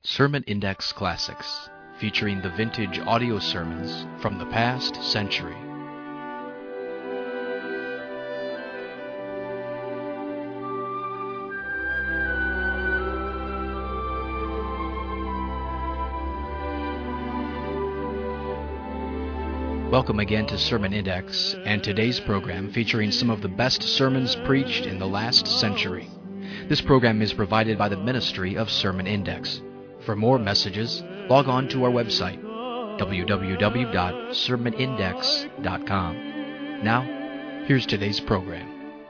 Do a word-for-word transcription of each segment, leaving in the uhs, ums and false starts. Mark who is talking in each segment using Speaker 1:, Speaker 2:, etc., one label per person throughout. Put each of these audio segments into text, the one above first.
Speaker 1: Sermon Index Classics, featuring the vintage audio sermons from the past century. Welcome again to Sermon Index, and today's program featuring some of the best sermons preached in the last century. This program is provided by the Ministry of Sermon Index. For more messages, log on to our website, w w w dot sermon index dot com. Now, here's today's program.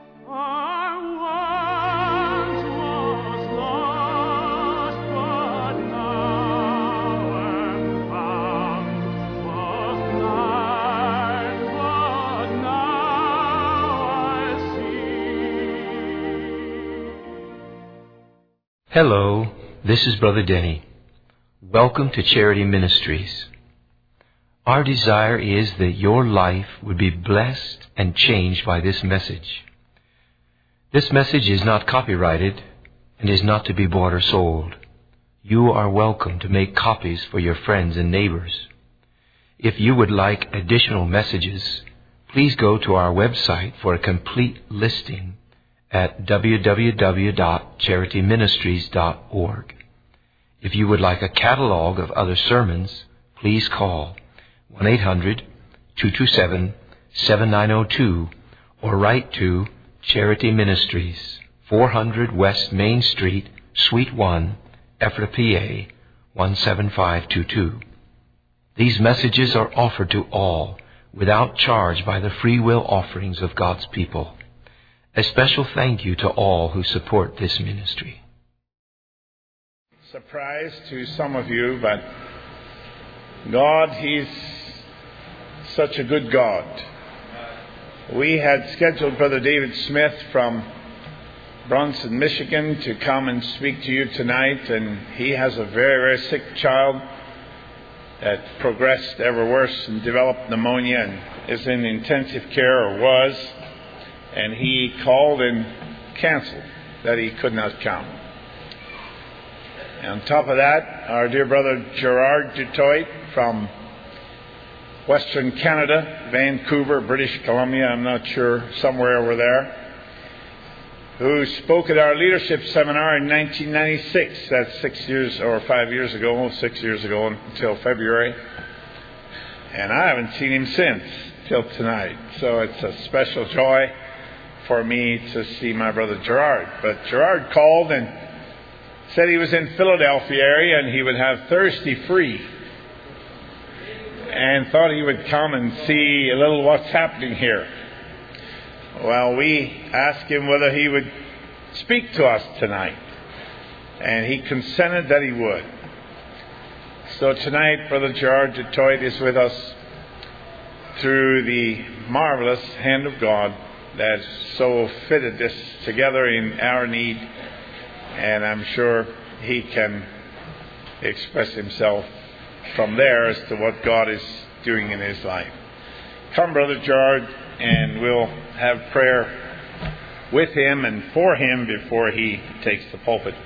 Speaker 2: Hello, this is Brother Denny. Welcome to Charity Ministries. Our desire is that your life would be blessed and changed by this message. This message is not copyrighted and is not to be bought or sold. You are welcome to make copies for your friends and neighbors. If you would like additional messages, please go to our website for a complete listing at w w w dot charity ministries dot org. If you would like a catalog of other sermons, please call one eight hundred two two seven seven nine zero two or write to Charity Ministries, four hundred West Main Street, Suite one, Ephrata, P A one seven five two two. These messages are offered to all without charge by the free will offerings of God's people. A special thank you to all who support this ministry.
Speaker 3: Surprise to some of you, but God, He's such a good God. We had scheduled Brother David Smith from Bronson, Michigan to come and speak to you tonight, and he has a very, very sick child that progressed ever worse and developed pneumonia and is in intensive care, or was. And he called and canceled that he could not come. And on top of that, our dear brother Gerard Dutoit from Western Canada, Vancouver, British Columbia, I'm not sure, somewhere over there, who spoke at our leadership seminar in nineteen ninety-six. That's six years or five years ago, six years ago until February. And I haven't seen him since, till tonight. So it's a special joy for me to see my brother Gerard. But Gerard called and said he was in Philadelphia area and he would have Thursday free, and thought he would come and see a little what's happening here. Well, we asked him whether he would speak to us tonight, and he consented that he would. So tonight, Brother Gerard Dutoit is with us through the marvelous hand of God that so fitted this together in our need, and I'm sure he can express himself from there as to what God is doing in his life. Come, Brother Gerard, and we'll have prayer with him and for him before he takes the pulpit.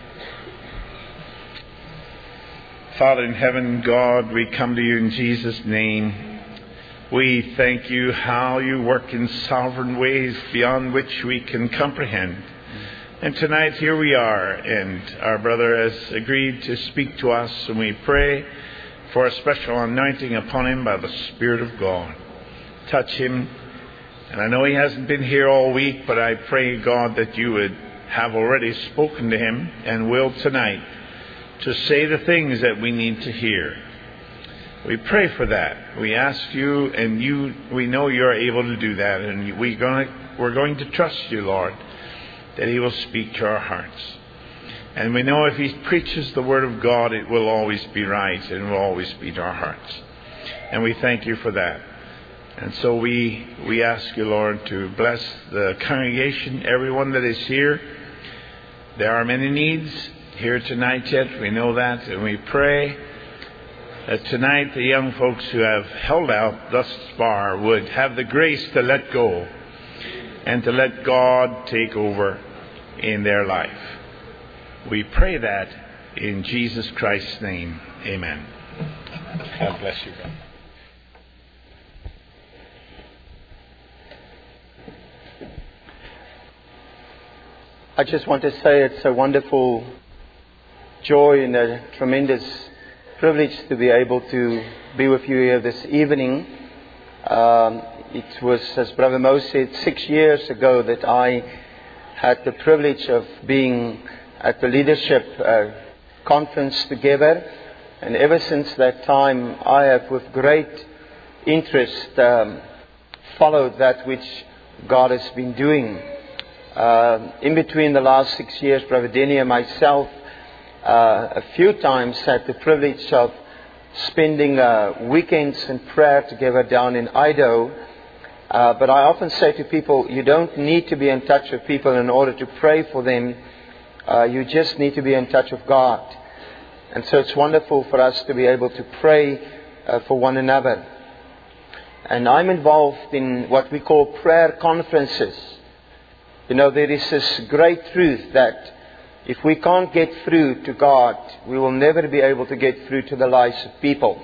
Speaker 3: Father in heaven, God, we come to you in Jesus' name. We thank you how you work in sovereign ways beyond which we can comprehend. And tonight here we are, and our brother has agreed to speak to us, and we pray for a special anointing upon him by the Spirit of God. Touch him. And I know he hasn't been here all week, but I pray, God, that you would have already spoken to him and will tonight to say the things that we need to hear. We pray for that. We ask you, and you, we know you're able to do that, and we're going to, we're going to trust you, Lord, that he will speak to our hearts. And we know if he preaches the word of God, it will always be right, and it will always be to our hearts. And we thank you for that. And so we, we ask you, Lord, to bless the congregation, everyone that is here. There are many needs here tonight yet. We know that, and we pray that tonight the young folks who have held out thus far would have the grace to let go and to let God take over in their life. We pray that In Jesus Christ's name, amen. God bless you, brother.
Speaker 4: I just want to say it's a wonderful joy and a tremendous privilege to be able to be with you here this evening. Um, it was, as Brother Mo said, six years ago that I had the privilege of being at the leadership uh, conference together. And ever since that time, I have with great interest um, followed that which God has been doing. Uh, in between the last six years, Brother Denny and myself uh, a few times had the privilege of spending uh, weekends in prayer together down in Idaho. Uh, but I often say to people, you don't need to be in touch with people in order to pray for them. Uh, you just need to be in touch with God. And so it's wonderful for us to be able to pray uh, for one another. And I'm involved in what we call prayer conferences. You know, there is this great truth that if we can't get through to God, we will never be able to get through to the lives of people.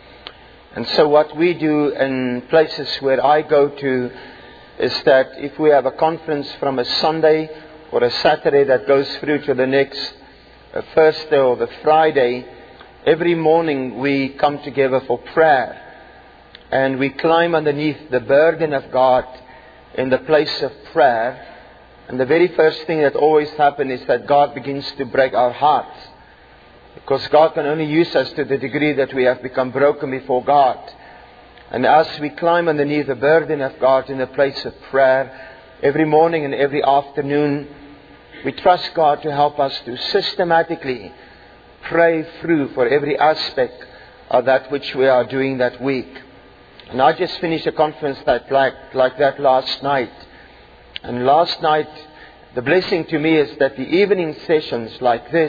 Speaker 4: And so what we do in places where I go to is that if we have a conference from a Sunday or a Saturday that goes through to the next uh, Thursday or the Friday, every morning we come together for prayer. And we climb underneath the burden of God in the place of prayer. And the very first thing that always happens is that God begins to break our hearts. Because God can only use us to the degree that we have become broken before God. And as we climb underneath the burden of God in the place of prayer, every morning and every afternoon, we trust God to help us to systematically pray through for every aspect of that which we are doing that week. And I just finished a conference that like, like that last night. And last night, the blessing to me is that the evening sessions like this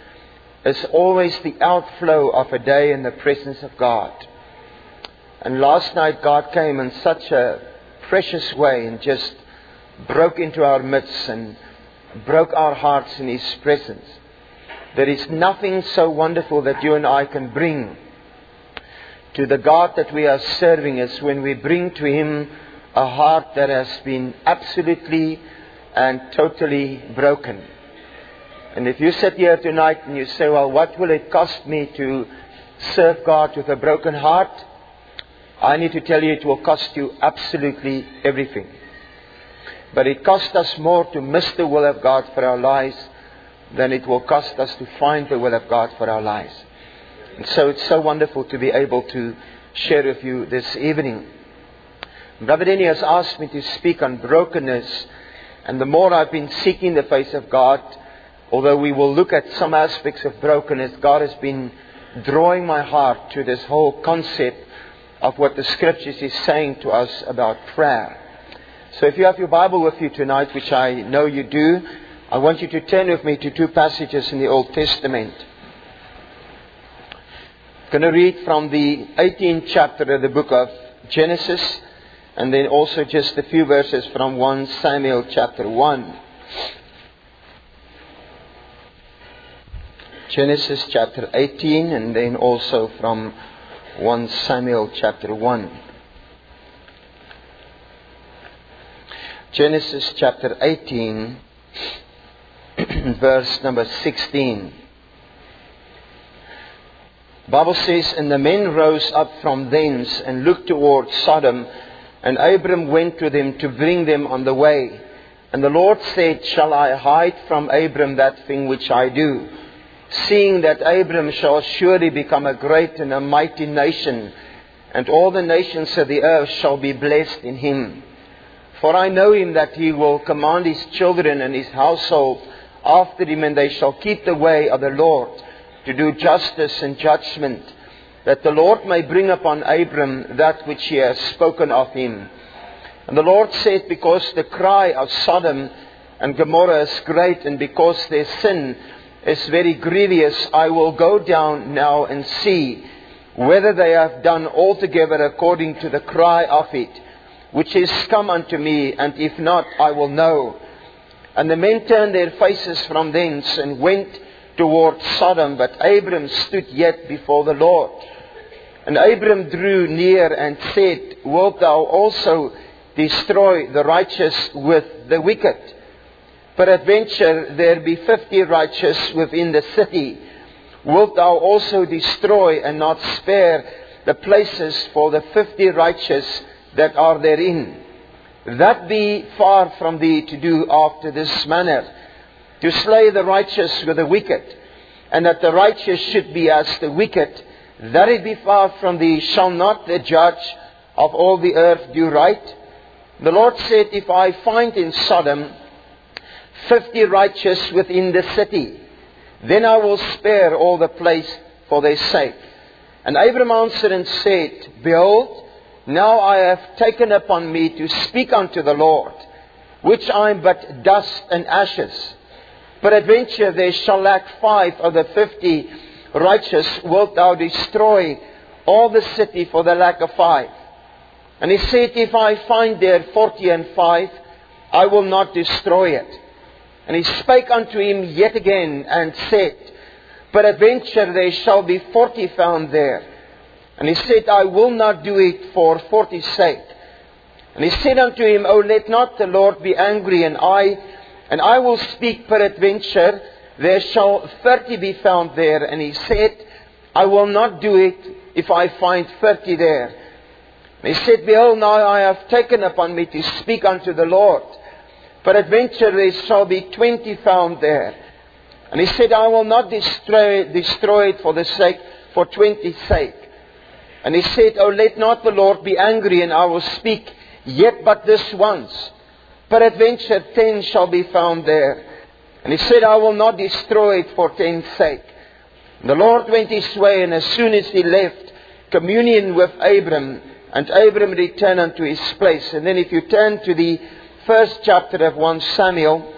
Speaker 4: is always the outflow of a day in the presence of God. And last night, God came in such a precious way and just broke into our midst and broke our hearts in His presence. There is nothing so wonderful that you and I can bring to the God that we are serving as when we bring to Him a heart that has been absolutely and totally broken. And if you sit here tonight and you say, well, what will it cost me to serve God with a broken heart? I need to tell you it will cost you absolutely everything. But it costs us more to miss the will of God for our lives than it will cost us to find the will of God for our lives. And so it's so wonderful to be able to share with you this evening. Brother Denny has asked me to speak on brokenness, and the more I've been seeking the face of God, although we will look at some aspects of brokenness, God has been drawing my heart to this whole concept of what the Scriptures is saying to us about prayer. So if you have your Bible with you tonight, which I know you do, I want you to turn with me to two passages in the Old Testament. I'm going to read from the eighteenth chapter of the book of Genesis, and then also just a few verses from First Samuel chapter one. Genesis chapter eighteen, and then also from First Samuel chapter one. Genesis chapter eighteen, verse number sixteen. The Bible says, and the men rose up from thence and looked toward Sodom, and Abram went to them to bring them on the way. And the Lord said, shall I hide from Abram that thing which I do? Seeing that Abram shall surely become a great and a mighty nation, and all the nations of the earth shall be blessed in him. For I know him that he will command his children and his household after him, and they shall keep the way of the Lord, to do justice and judgment, that the Lord may bring upon Abram that which he has spoken of him. And the Lord said, because the cry of Sodom and Gomorrah is great, and because their sin is very grievous, I will go down now and see whether they have done altogether according to the cry of it, which is come unto me, and if not, I will know. And the men turned their faces from thence, and went toward Sodom, but Abram stood yet before the Lord. And Abram drew near and said, Wilt thou also destroy the righteous with the wicked? Peradventure there be fifty righteous within the city. Wilt thou also destroy and not spare the places for the fifty righteous that are therein? That be far from thee to do after this manner, to slay the righteous with the wicked, and that the righteous should be as the wicked. That it be far from thee. Shall not the judge of all the earth do right? The Lord said, If I find in Sodom fifty righteous within the city, then I will spare all the place for their sake. And Abram answered and said, Behold, now I have taken upon me to speak unto the Lord, which I am but dust and ashes. Peradventure there shall lack five of the fifty righteous. Wilt thou destroy all the city for the lack of five? And he said, If I find there forty and five, I will not destroy it. And he spake unto him yet again, and said, Peradventure there shall be forty found there. And he said, I will not do it for forty's sake. And he said unto him, O let not the Lord be angry, and I, and I will speak. Peradventure there shall thirty be found there. And he said, I will not do it if I find thirty there. And he said, Behold, now I have taken upon me to speak unto the Lord. Peradventure there shall be twenty found there. And he said, I will not destroy, destroy it for the sake, for twenty's sake. And he said, O let not the Lord be angry, and I will speak yet but this once. Peradventure ten shall be found there. And he said, I will not destroy it for ten's sake. And the Lord went his way, and as soon as he left communion with Abram, and Abram returned unto his place. And then if you turn to the first chapter of First Samuel,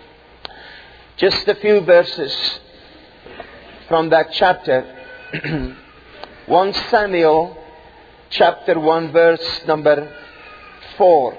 Speaker 4: just a few verses from that chapter. First Samuel chapter one, verse number four.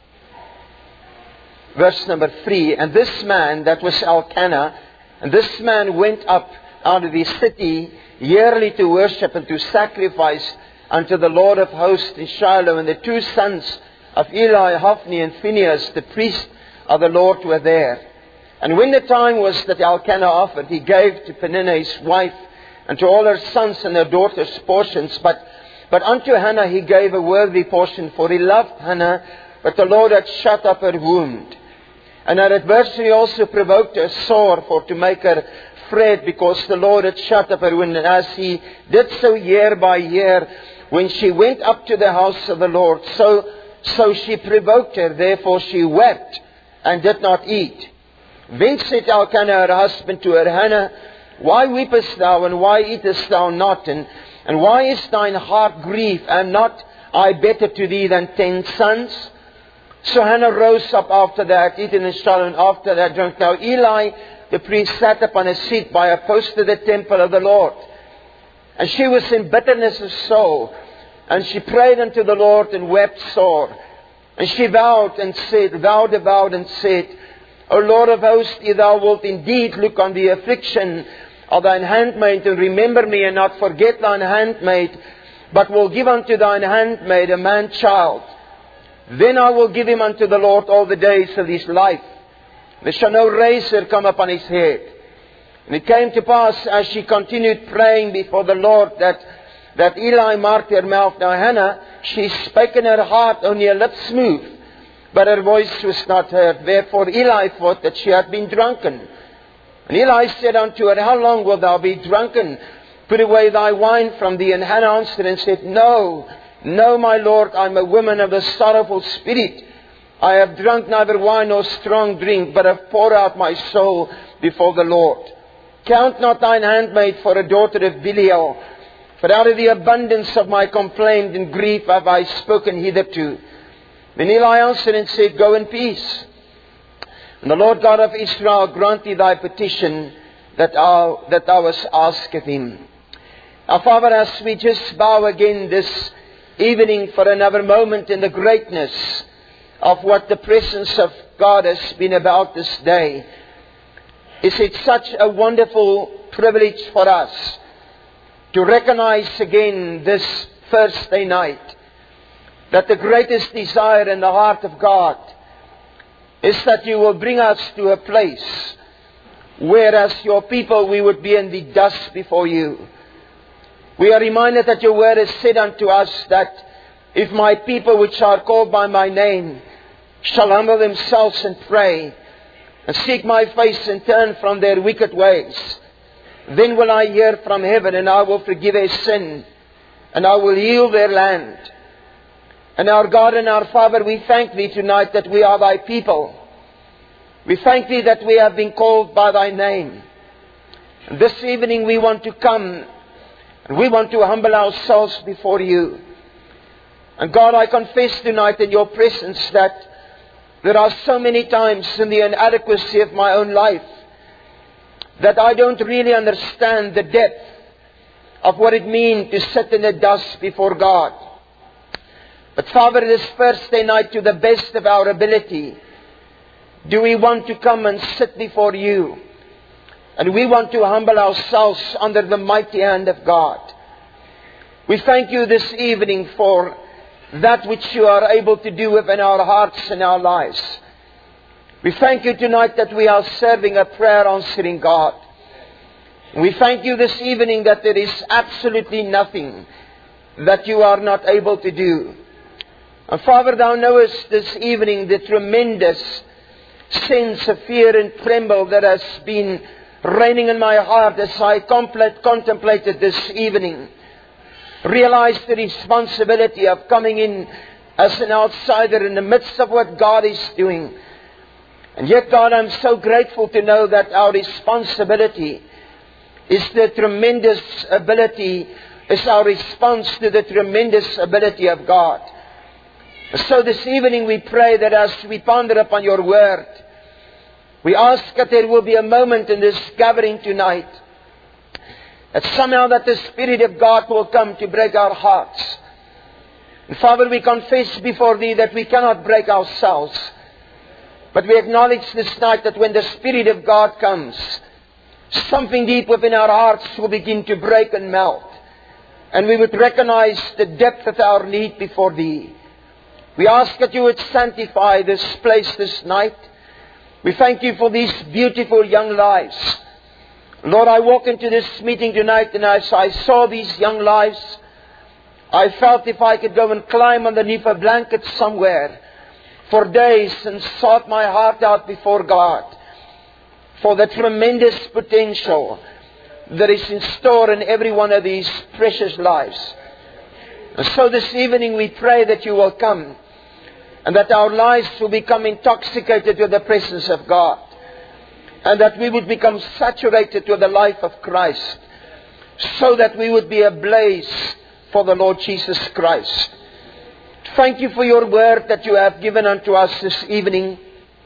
Speaker 4: Verse number three. And this man, that was Elkanah, and this man went up out of the city yearly to worship and to sacrifice unto the Lord of hosts in Shiloh. And the two sons of Eli, Hophni and Phinehas, the priest of the Lord, were there. And when the time was that Elkanah offered, he gave to Peninnah his wife, and to all her sons and her daughters portions. But, but unto Hannah he gave a worthy portion, for he loved Hannah, but the Lord had shut up her wound. And her adversary also provoked her sore, for to make her fret, because the Lord had shut up her wound. And as he did so year by year, when she went up to the house of the Lord, so, so she provoked her. Therefore she wept and did not eat. Then said Elkanah her husband to her, Hannah, why weepest thou, and why eatest thou not? And, and why is thine heart grieved? Am not I better to thee than ten sons? So Hannah rose up after that, eaten and shall, and after that drunk. Now Eli, the priest, sat upon a seat by a post of the temple of the Lord. And she was in bitterness of soul. And she prayed unto the Lord and wept sore. And she vowed and said, vowed, avowed and said, O Lord of hosts, if thou wilt indeed look on the affliction of thine handmaid, and remember me, and not forget thine handmaid, but will give unto thine handmaid a man child, then I will give him unto the Lord all the days of his life. There shall no razor come upon his head. And it came to pass, as she continued praying before the Lord, that, that Eli marked her mouth. Now Hannah, she spake in her heart, only her lips moved, but her voice was not heard. Therefore Eli thought that she had been drunken. And Eli said unto her, How long wilt thou be drunken? Put away thy wine from thee. And Hannah answered and said, No, no, my Lord, I am a woman of a sorrowful spirit. I have drunk neither wine nor strong drink, but have poured out my soul before the Lord. Count not thine handmaid for a daughter of Belial, for out of the abundance of my complaint and grief have I spoken hitherto. Then Eli answered and said, Go in peace. And the Lord God of Israel grant thee thy petition that thou, that thou hast asked of him. Now, Father, as we just bow again this evening for another moment in the greatness of what the presence of God has been about this day, is it such a wonderful privilege for us to recognize again this Thursday night that the greatest desire in the heart of God is that you will bring us to a place where as your people we would be in the dust before you. We are reminded that your word has said unto us that if my people which are called by my name shall humble themselves and pray and seek my face and turn from their wicked ways, then will I hear from heaven and I will forgive their sin and I will heal their land. And our God and our Father, we thank Thee tonight that we are Thy people. We thank Thee that we have been called by Thy name. And this evening we want to come and we want to humble ourselves before You. And God, I confess tonight in Your presence that there are so many times in the inadequacy of my own life that I don't really understand the depth of what it means to sit in the dust before God. But Father, this Thursday night, to the best of our ability, do we want to come and sit before You. And we want to humble ourselves under the mighty hand of God. We thank You this evening for that which You are able to do within our hearts and our lives. We thank You tonight that we are serving a prayer answering God. We thank You this evening that there is absolutely nothing that You are not able to do. And Father, Thou knowest this evening the tremendous sense of fear and tremble that has been reigning in my heart as I contemplated this evening. Realize the responsibility of coming in as an outsider in the midst of what God is doing. And yet, God, I'm so grateful to know that our responsibility is the tremendous ability, is our response to the tremendous ability of God. So this evening we pray that as we ponder upon Your word, we ask that there will be a moment in this gathering tonight that somehow that the Spirit of God will come to break our hearts. And Father, we confess before Thee that we cannot break ourselves. But we acknowledge this night that when the Spirit of God comes, something deep within our hearts will begin to break and melt. And we would recognize the depth of our need before Thee. We ask that You would sanctify this place this night. We thank You for these beautiful young lives. Lord, I walk into this meeting tonight and as I saw these young lives, I felt if I could go and climb underneath a blanket somewhere for days and sought my heart out before God for the tremendous potential that is in store in every one of these precious lives. And so this evening we pray that You will come and that our lives will become intoxicated with the presence of God. And that we would become saturated with the life of Christ. So that we would be ablaze for the Lord Jesus Christ. Thank You for Your word that You have given unto us this evening.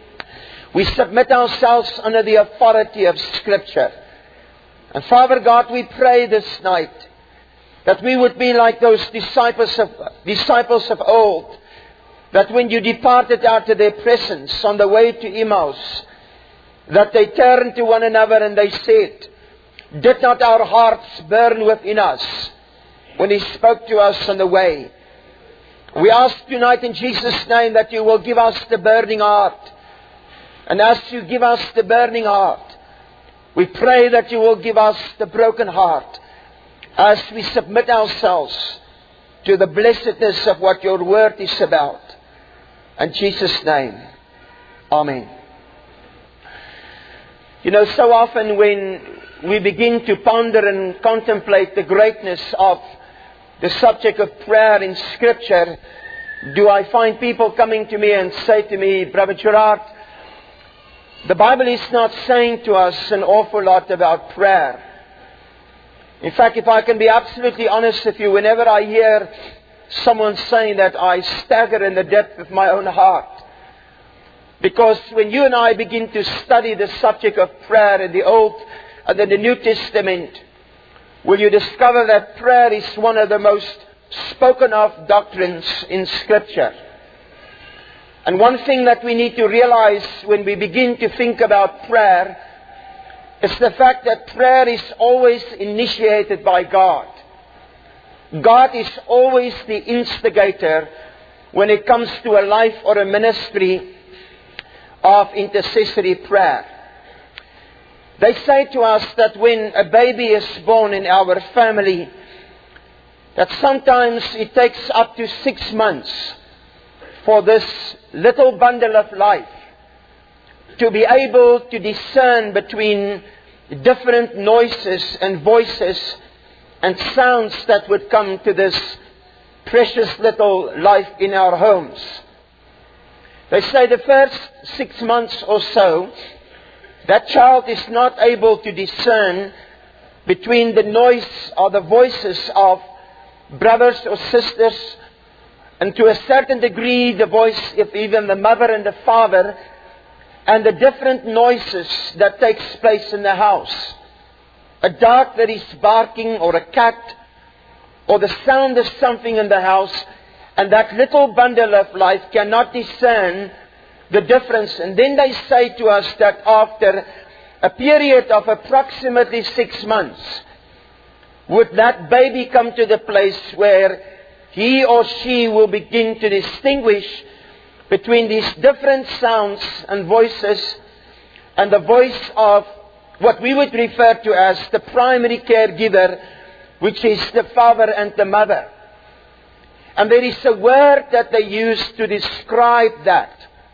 Speaker 4: We submit ourselves under the authority of Scripture. And Father God, we pray this night that we would be like those disciples of, disciples of old, that when You departed out of their presence on the way to Emmaus, that they turned to one another and they said, did not our hearts burn within us when He spoke to us on the way? We ask tonight in Jesus' name that You will give us the burning heart. And as You give us the burning heart, we pray that You will give us the broken heart as we submit ourselves to the blessedness of what Your word is about. In Jesus' name, amen. You know, so often when we begin to ponder and contemplate the greatness of the subject of prayer in Scripture, do I find people coming to me and say to me, Brother Gerard, the Bible is not saying to us an awful lot about prayer. In fact, if I can be absolutely honest with you, whenever I hear someone saying that, I stagger in the depth of my own heart. Because when you and I begin to study the subject of prayer in the Old and in the New Testament, will you discover that prayer is one of the most spoken of doctrines in Scripture. And one thing that we need to realize when we begin to think about prayer It's the fact that prayer is always initiated by God. God is always the instigator when it comes to a life or a ministry of intercessory prayer. They say to us that when a baby is born in our family, that sometimes it takes up to six months for this little bundle of life to be able to discern between different noises and voices and sounds that would come to this precious little life in our homes. They say the first six months or so, that child is not able to discern between the noise or the voices of brothers or sisters, and to a certain degree the voice of even the mother and the father, and the different noises that takes place in the house. A dog that is barking, or a cat, or the sound of something in the house, and that little bundle of life cannot discern the difference. And then they say to us that after a period of approximately six months, would that baby come to the place where he or she will begin to distinguish between these different sounds and voices and the voice of what we would refer to as the primary caregiver, which is the father and the mother. And there is a word that they use to describe that.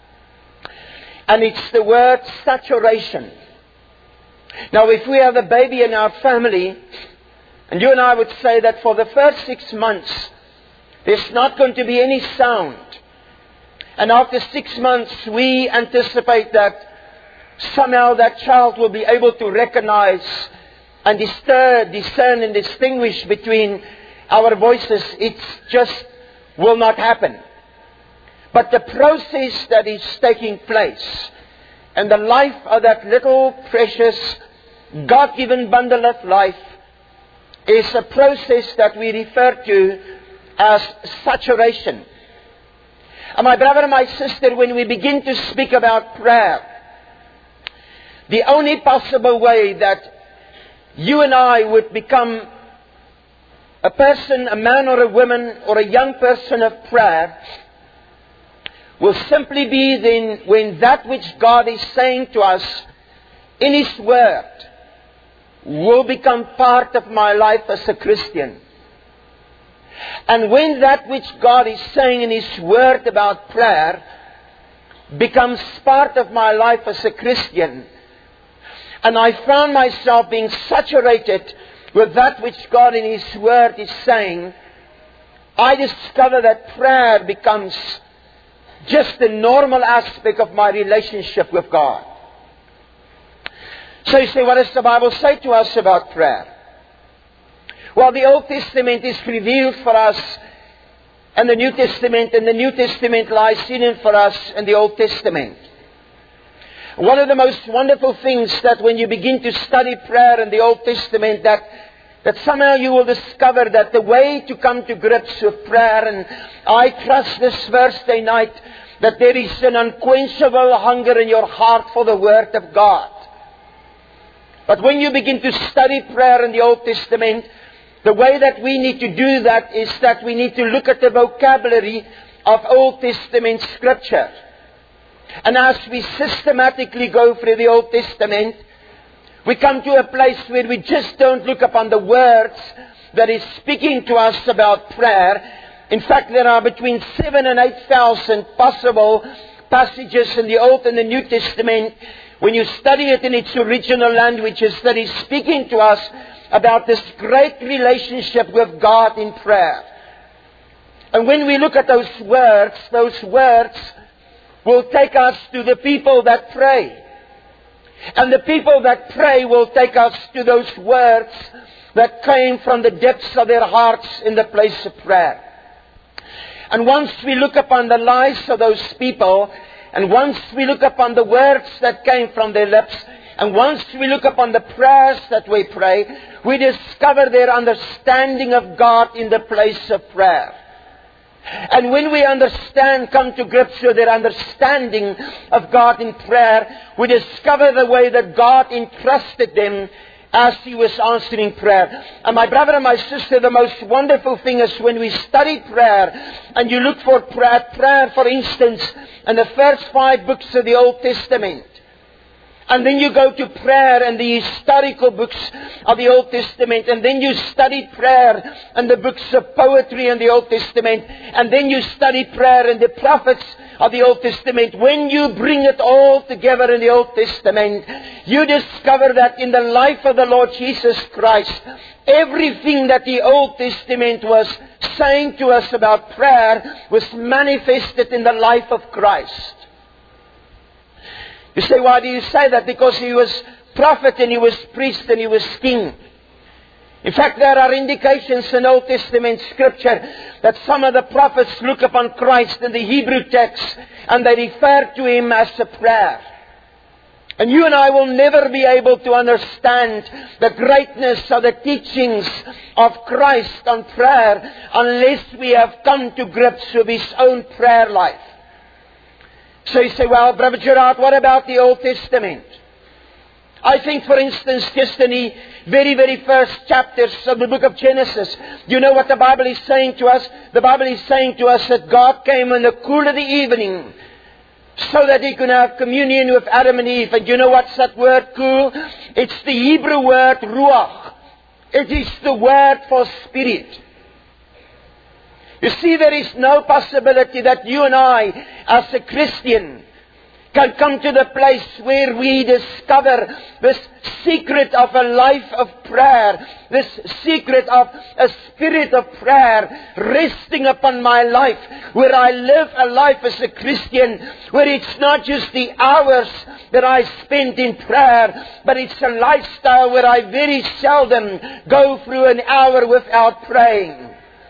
Speaker 4: And it's the word saturation. Now, if we have a baby in our family, and you and I would say that for the first six months, there's not going to be any sound. And after six months, we anticipate that somehow that child will be able to recognize and discern, discern and distinguish between our voices. It just will not happen. But the process that is taking place and the life of that little precious God-given bundle of life is a process that we refer to as saturation. And my brother and my sister, when we begin to speak about prayer, the only possible way that you and I would become a person, a man or a woman or a young person of prayer will simply be then when that which God is saying to us in His Word will become part of my life as a Christian. And when that which God is saying in His Word about prayer becomes part of my life as a Christian, and I found myself being saturated with that which God in His Word is saying, I discover that prayer becomes just the normal aspect of my relationship with God. So you say, what does the Bible say to us about prayer? Well, the Old Testament is revealed for us in the New Testament, and the New Testament lies hidden for us in the Old Testament. One of the most wonderful things that when you begin to study prayer in the Old Testament, that that somehow you will discover that the way to come to grips with prayer, and I trust this Thursday night that there is an unquenchable hunger in your heart for the Word of God. But when you begin to study prayer in the Old Testament, the way that we need to do that is that we need to look at the vocabulary of Old Testament Scripture. And as we systematically go through the Old Testament, we come to a place where we just don't look upon the words that is speaking to us about prayer. In fact, there are between seven and eight thousand possible passages in the Old and the New Testament, when you study it in its original languages, that is speaking to us about this great relationship with God in prayer. And when we look at those words, those words will take us to the people that pray. And the people that pray will take us to those words that came from the depths of their hearts in the place of prayer. And once we look upon the lives of those people, and once we look upon the words that came from their lips, and once we look upon the prayers that we pray, we discover their understanding of God in the place of prayer.
Speaker 5: And when we understand, come to grips with their understanding of God in prayer, we discover the way that God entrusted them as He was answering prayer. And my brother and my sister, the most wonderful thing is when we study prayer, and you look for prayer, prayer for instance, in the first five books of the Old Testament, and then you go to prayer and the historical books of the Old Testament. And then you study prayer and the books of poetry in the Old Testament. And then you study prayer and the prophets of the Old Testament. When you bring it all together in the Old Testament, you discover that in the life of the Lord Jesus Christ, everything that the Old Testament was saying to us about prayer was manifested in the life of Christ. You say, why do you say that? Because He was prophet and He was priest and He was king. In fact, there are indications in Old Testament scripture that some of the prophets look upon Christ in the Hebrew text and they refer to Him as a prayer. And you and I will never be able to understand the greatness of the teachings of Christ on prayer unless we have come to grips with His own prayer life. So you say, well, Brother Gerard, what about the Old Testament? I think, for instance, just in the very, very first chapters of the book of Genesis, you know what the Bible is saying to us? The Bible is saying to us that God came in the cool of the evening so that He could have communion with Adam and Eve. And you know what's that word, cool? It's the Hebrew word, ruach. It is the word for spirit. You see, there is no possibility that you and I, as a Christian, can come to the place where we discover this secret of a life of prayer, this secret of a spirit of prayer resting upon my life, where I live a life as a Christian, where it's not just the hours that I spend in prayer, but it's a lifestyle where I very seldom go through an hour without praying.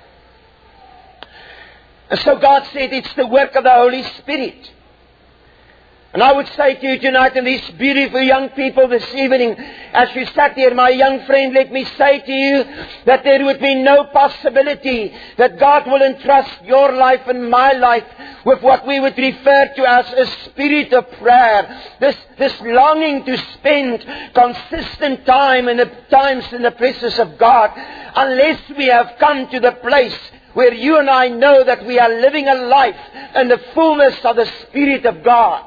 Speaker 5: And so God said it's the work of the Holy Spirit. And I would say to you tonight, and these beautiful young people this evening, as you sat here, my young friend, let me say to you that there would be no possibility that God will entrust your life and my life with what we would refer to as a spirit of prayer. This, this longing to spend consistent time in the times in the presence of God, unless we have come to the place where you and I know that we are living a life in the fullness of the Spirit of God.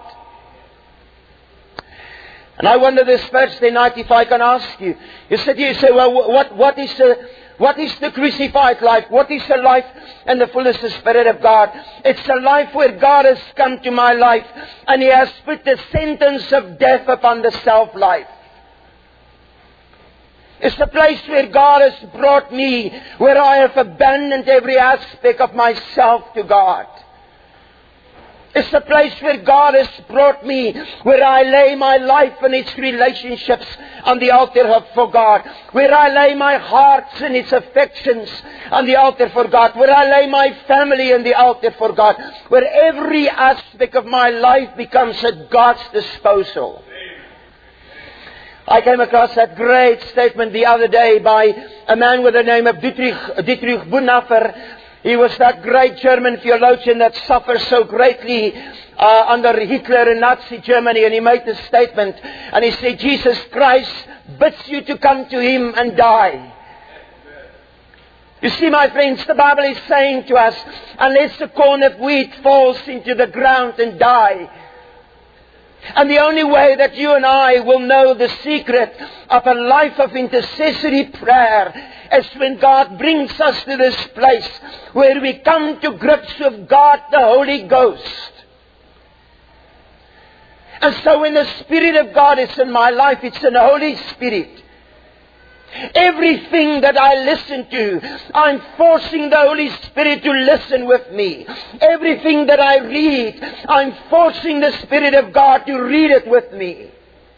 Speaker 5: And I wonder this Thursday night if I can ask you. You said, you say, well, what, what is the, what is the crucified life? What is the life in the fullness of the Spirit of God? It's a life where God has come to my life and He has put the sentence of death upon the self-life. It's the place where God has brought me, where I have abandoned every aspect of myself to God. It's the place where God has brought me, where I lay my life and its relationships on the altar of, for God. Where I lay my hearts and its affections on the altar for God. Where I lay my family on the altar for God. Where every aspect of my life becomes at God's disposal. I came across that great statement the other day by a man with the name of Dietrich, Dietrich Bonhoeffer. He was that great German theologian that suffered so greatly uh, under Hitler in Nazi Germany. And he made this statement. And he said, Jesus Christ bids you to come to Him and die. You see, my friends, the Bible is saying to us, unless the corn of wheat falls into the ground and die. And the only way that you and I will know the secret of a life of intercessory prayer is when God brings us to this place where we come to grips with God, the Holy Ghost. And so when the Spirit of God is in my life, it's an Holy Spirit. Everything that I listen to, I'm forcing the Holy Spirit to listen with me. Everything that I read, I'm forcing the Spirit of God to read it with me.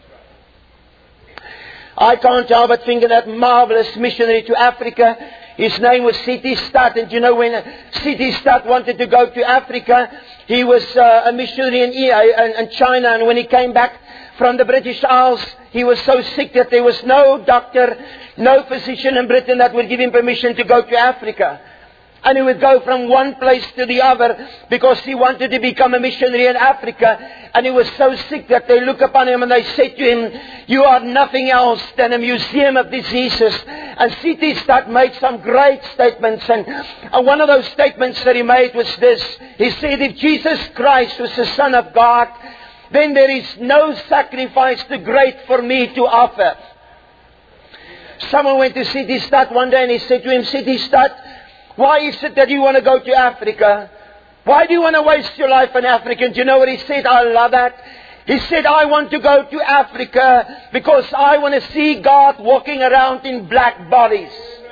Speaker 5: I can't help but think of that marvelous missionary to Africa. His name was C T Studd. And you know, when C T Studd wanted to go to Africa, he was uh, a missionary in, in, in China. And when he came back from the British Isles, he was so sick that there was no doctor, no physician in Britain that would give him permission to go to Africa. And he would go from one place to the other because he wanted to become a missionary in Africa. And he was so sick that they look upon him and they said to him, "You are nothing else than a museum of diseases." And C T Studd made some great statements. And one of those statements that he made was this. He said, "If Jesus Christ was the Son of God, then there is no sacrifice too great for me to offer." Someone went to C T Studd one day and he said to him, "C T Studd, why is it that you want to go to Africa? Why do you want to waste your life in Africa?" And do you know what he said? I love that. He said, "I want to go to Africa because I want to see God walking around in black bodies."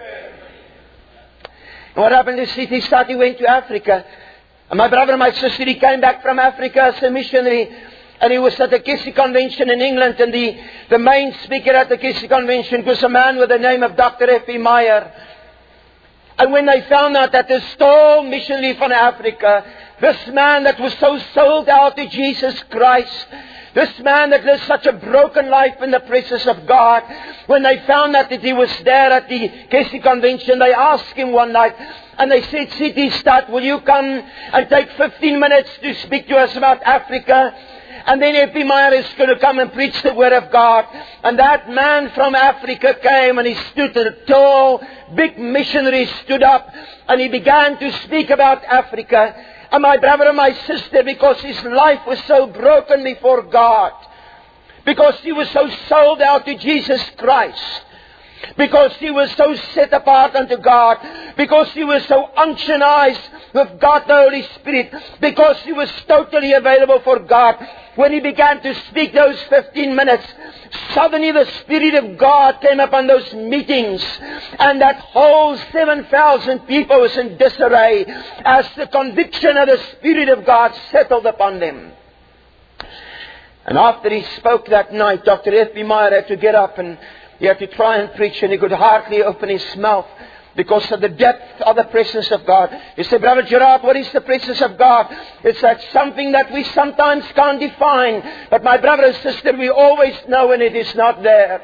Speaker 5: And what happened to C T Studd? He went to Africa. And my brother and my sister, he came back from Africa as a missionary. And he was at the Kissy Convention in England. And the, the main speaker at the Kissy Convention was a man with the name of Doctor F B Meyer. And when they found out that this tall missionary from Africa, this man that was so sold out to Jesus Christ, this man that lived such a broken life in the presence of God, when they found out that he was there at the Kissy Convention, they asked him one night, and they said, "C T Studd, will you come and take fifteen minutes to speak to us about Africa?" And then F B Meyer is going to come and preach the Word of God. And that man from Africa came and he stood, a tall, big missionary stood up and he began to speak about Africa. And my brother and my sister, because his life was so broken before God, because he was so sold out to Jesus Christ, because he was so set apart unto God, because he was so unctionized with God the Holy Spirit, because he was totally available for God. When he began to speak those fifteen minutes, suddenly the Spirit of God came upon those meetings, and that whole seven thousand people was in disarray as the conviction of the Spirit of God settled upon them. And after he spoke that night, Doctor F B Meyer had to get up and he had to try and preach, and he could hardly open his mouth because of the depth of the presence of God. He said, "Brother Gerard, what is the presence of God? It's that something that we sometimes can't define. But my brother and sister, we always know when it is not there."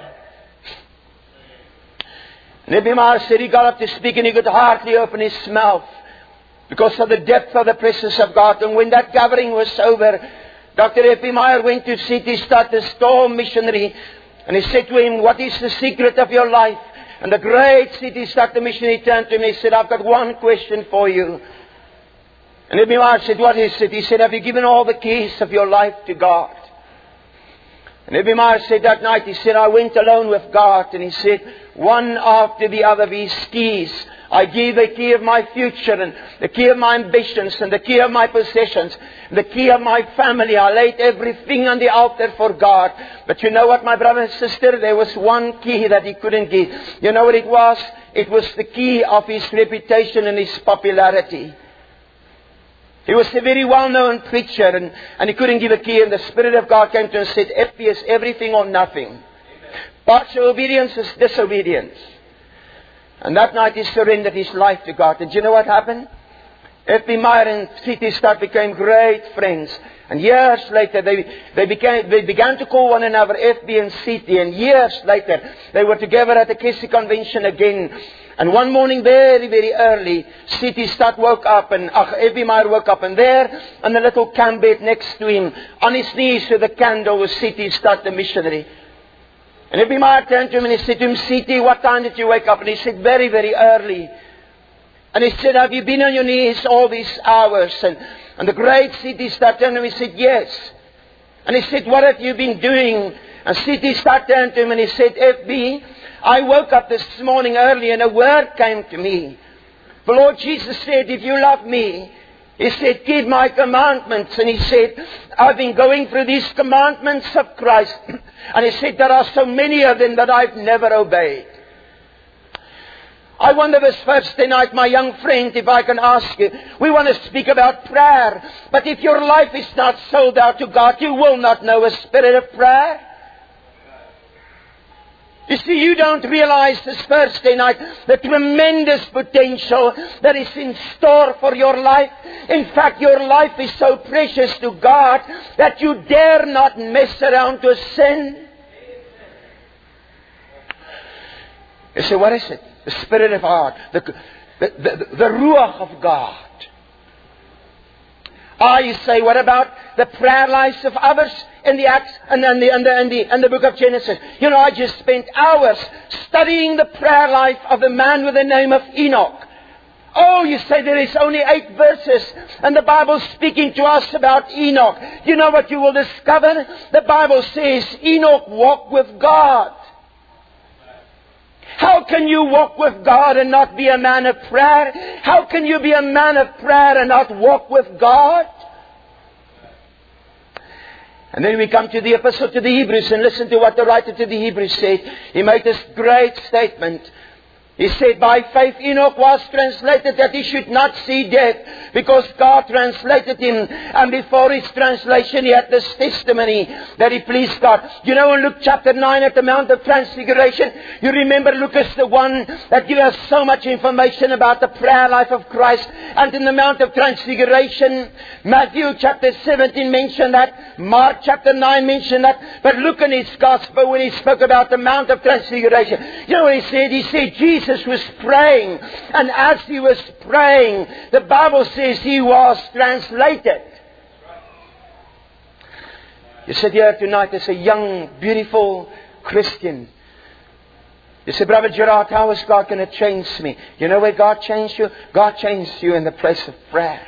Speaker 5: And F B Meyer said he got up to speak and he could hardly open his mouth because of the depth of the presence of God. And when that gathering was over, Doctor F B Meyer went to C T Studd, the tall missionary, and he said to him, "What is the secret of your life?" And the great C T Studd, the missionary, turned to him and he said, "I've got one question for you." And F B Meyer said, "What is it?" He said, "Have you given all the keys of your life to God?" And F B Meyer said that night, he said, "I went alone with God." And he said, one after the other of these keys, I gave the key of my future and the key of my ambitions and the key of my possessions, and the key of my family. I laid everything on the altar for God. But you know what, my brother and sister? There was one key that he couldn't give. You know what it was? It was the key of his reputation and his popularity. He was a very well-known preacher, and, and he couldn't give a key. And the Spirit of God came to him and said, "F B is everything or nothing. Partial obedience is disobedience." And that night he surrendered his life to God. And do you know what happened? F B Meyer and C T Studd became great friends. And years later, they, they, became, they began to call one another F B and C T. And years later, they were together at the Kissy Convention again. And one morning, very, very early, C T Studd woke up, and uh, F B Meyer woke up, and there, on the little camp bed next to him, on his knees with a candle, was C T Studd, the missionary. And F B Meyer turned to him and he said to him, "C T, what time did you wake up?" And he said, "Very, very early." And he said, "Have you been on your knees all these hours?" And, and the great C T Studd turned to him and he said, "Yes." And he said, "What have you been doing?" And C T Studd turned to him and he said, "F B, I woke up this morning early and a word came to me. The Lord Jesus said, if you love me," he said, "keep my commandments." And he said, "I've been going through these commandments of Christ." And he said, "There are so many of them that I've never obeyed." I wonder this Thursday night, my young friend, if I can ask you, we want to speak about prayer. But if your life is not sold out to God, you will not know a spirit of prayer. You see, you don't realize this Thursday night the tremendous potential that is in store for your life. In fact, your life is so precious to God that you dare not mess around with sin. You say, what is it? The Spirit of God. The, the, the, the Ruach of God. Ah, you say, what about the prayer lives of others in the Acts and in the, in the, in the, in the book of Genesis? You know, I just spent hours studying the prayer life of a man with the name of Enoch. Oh, you say there is only eight verses and the Bible's speaking to us about Enoch. You know what you will discover? The Bible says Enoch walked with God. How can you walk with God and not be a man of prayer? How can you be a man of prayer and not walk with God? And then we come to the epistle to the Hebrews and listen to what the writer to the Hebrews said. He made this great statement. He said, by faith Enoch was translated that he should not see death, because God translated him, and before his translation he had this testimony that he pleased God. You know, in Luke chapter nine at the Mount of Transfiguration, you remember Luke is the one that gives us so much information about the prayer life of Christ. And in the Mount of Transfiguration, Matthew chapter seventeen mentioned that, Mark chapter nine mentioned that, but Luke in his Gospel, when he spoke about the Mount of Transfiguration, you know what he said? He said, Jesus Jesus was praying, and as he was praying, the Bible says he was translated. You sit here tonight as a young, beautiful Christian. You say, Brother Gerard, how is God going to change me? You know where God changed you? God changed you in the place of prayer.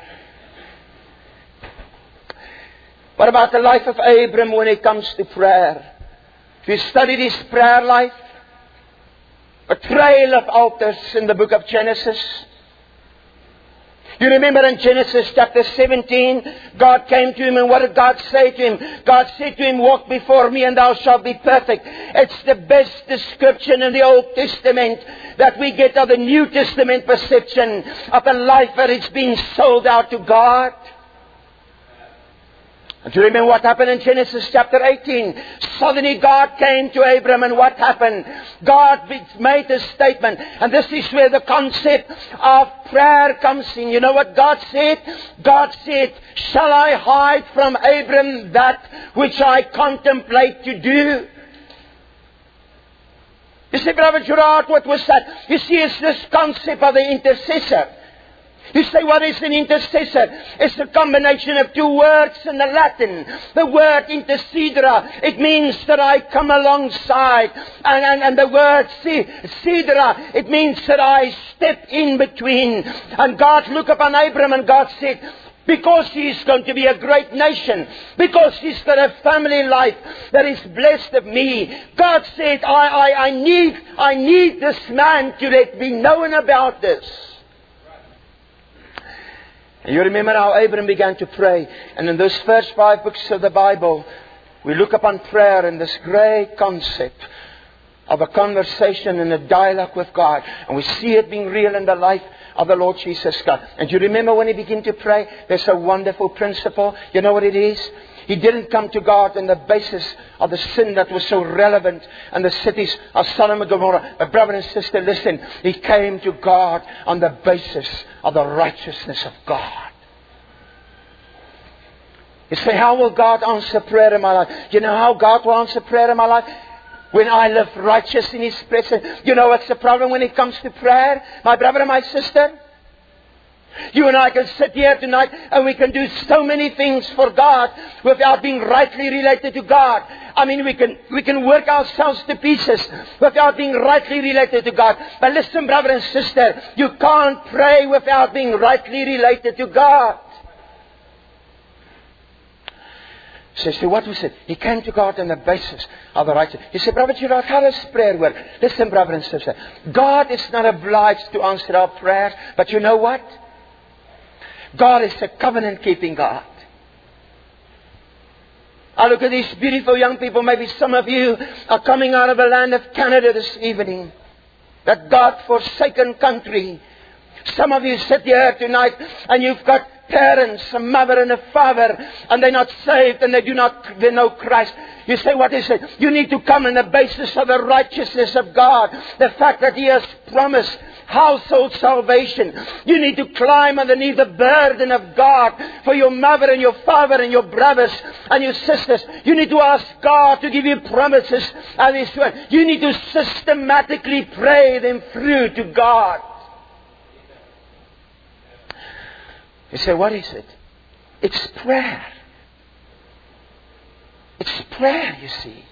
Speaker 5: What about the life of Abram when it comes to prayer? If you study his prayer life, a trail of altars in the book of Genesis. You remember in Genesis chapter seventeen, God came to him, and what did God say to him? God said to him, walk before me and thou shalt be perfect. It's the best description in the Old Testament that we get of the New Testament perception of a life that is being sold out to God. And do you remember what happened in Genesis chapter eighteen? Suddenly God came to Abram, and what happened? God made a statement. And this is where the concept of prayer comes in. You know what God said? God said, shall I hide from Abram that which I contemplate to do? You say, Brother Gerard, what was that? You see, it's this concept of the intercessor. You say, what is an intercessor? It's a combination of two words in the Latin. The word intercedera, it means that I come alongside. And, and, and the word cedera, it means that I step in between. And God looked upon Abram, and God said, because he's going to be a great nation, because he's got a family life that is blessed of me, God said, I, I, I need, I need this man to let be known about this. And you remember how Abraham began to pray. And in those first five books of the Bible, we look upon prayer in this great concept of a conversation and a dialogue with God. And we see it being real in the life of the Lord Jesus Christ. And you remember when he began to pray, there's a wonderful principle. You know what it is? He didn't come to God on the basis of the sin that was so relevant in the cities of Sodom and Gomorrah. But brother and sister, listen. He came to God on the basis of the righteousness of God. You say, how will God answer prayer in my life? You know how God will answer prayer in my life? When I live righteous in His presence. You know what's the problem when it comes to prayer? My brother and my sister? You and I can sit here tonight and we can do so many things for God without being rightly related to God. I mean, we can we can work ourselves to pieces without being rightly related to God. But listen, brother and sister, you can't pray without being rightly related to God. So, so what was it? He came to God on the basis of the righteous. He said, Brother Gerard, how does prayer work? Listen, brother and sister, God is not obliged to answer our prayers, but you know what? God is a covenant-keeping God. I look at these beautiful young people. Maybe some of you are coming out of the land of Canada this evening. That God-forsaken country. Some of you sit here tonight and you've got parents, a mother and a father, and they're not saved and they do not they know Christ. You say, what is it? You need to come on the basis of the righteousness of God. The fact that He has promised household salvation. You need to climb underneath the burden of God for your mother and your father and your brothers and your sisters. You need to ask God to give you promises and His word. You need to systematically pray them through to God. You say, what is it? It's prayer. It's prayer, you see.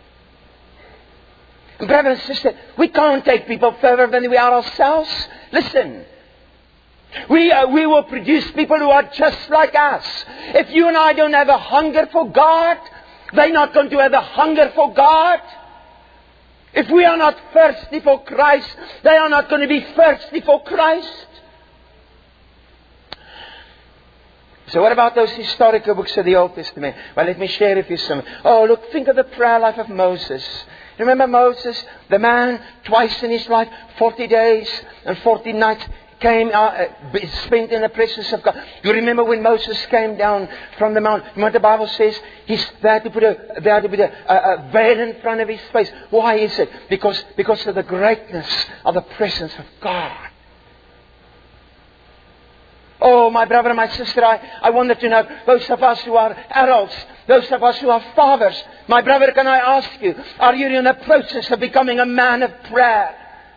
Speaker 5: And brother and sister, we can't take people further than we are ourselves. Listen. We, uh, we will produce people who are just like us. If you and I don't have a hunger for God, they're not going to have a hunger for God. If we are not thirsty for Christ, they are not going to be thirsty for Christ. So what about those historical books of the Old Testament? Well, let me share with you some. Oh, look, think of the prayer life of Moses. Remember Moses, the man, twice in his life, forty days and forty nights, came uh, spent in the presence of God. You remember when Moses came down from the mount? What the Bible says, he's there to put a there to put a, a, a veil in front of his face. Why is it? Because because of the greatness of the presence of God. Oh, my brother and my sister, I, I wanted to know, those of us who are adults, those of us who are fathers, my brother, can I ask you, are you in the process of becoming a man of prayer?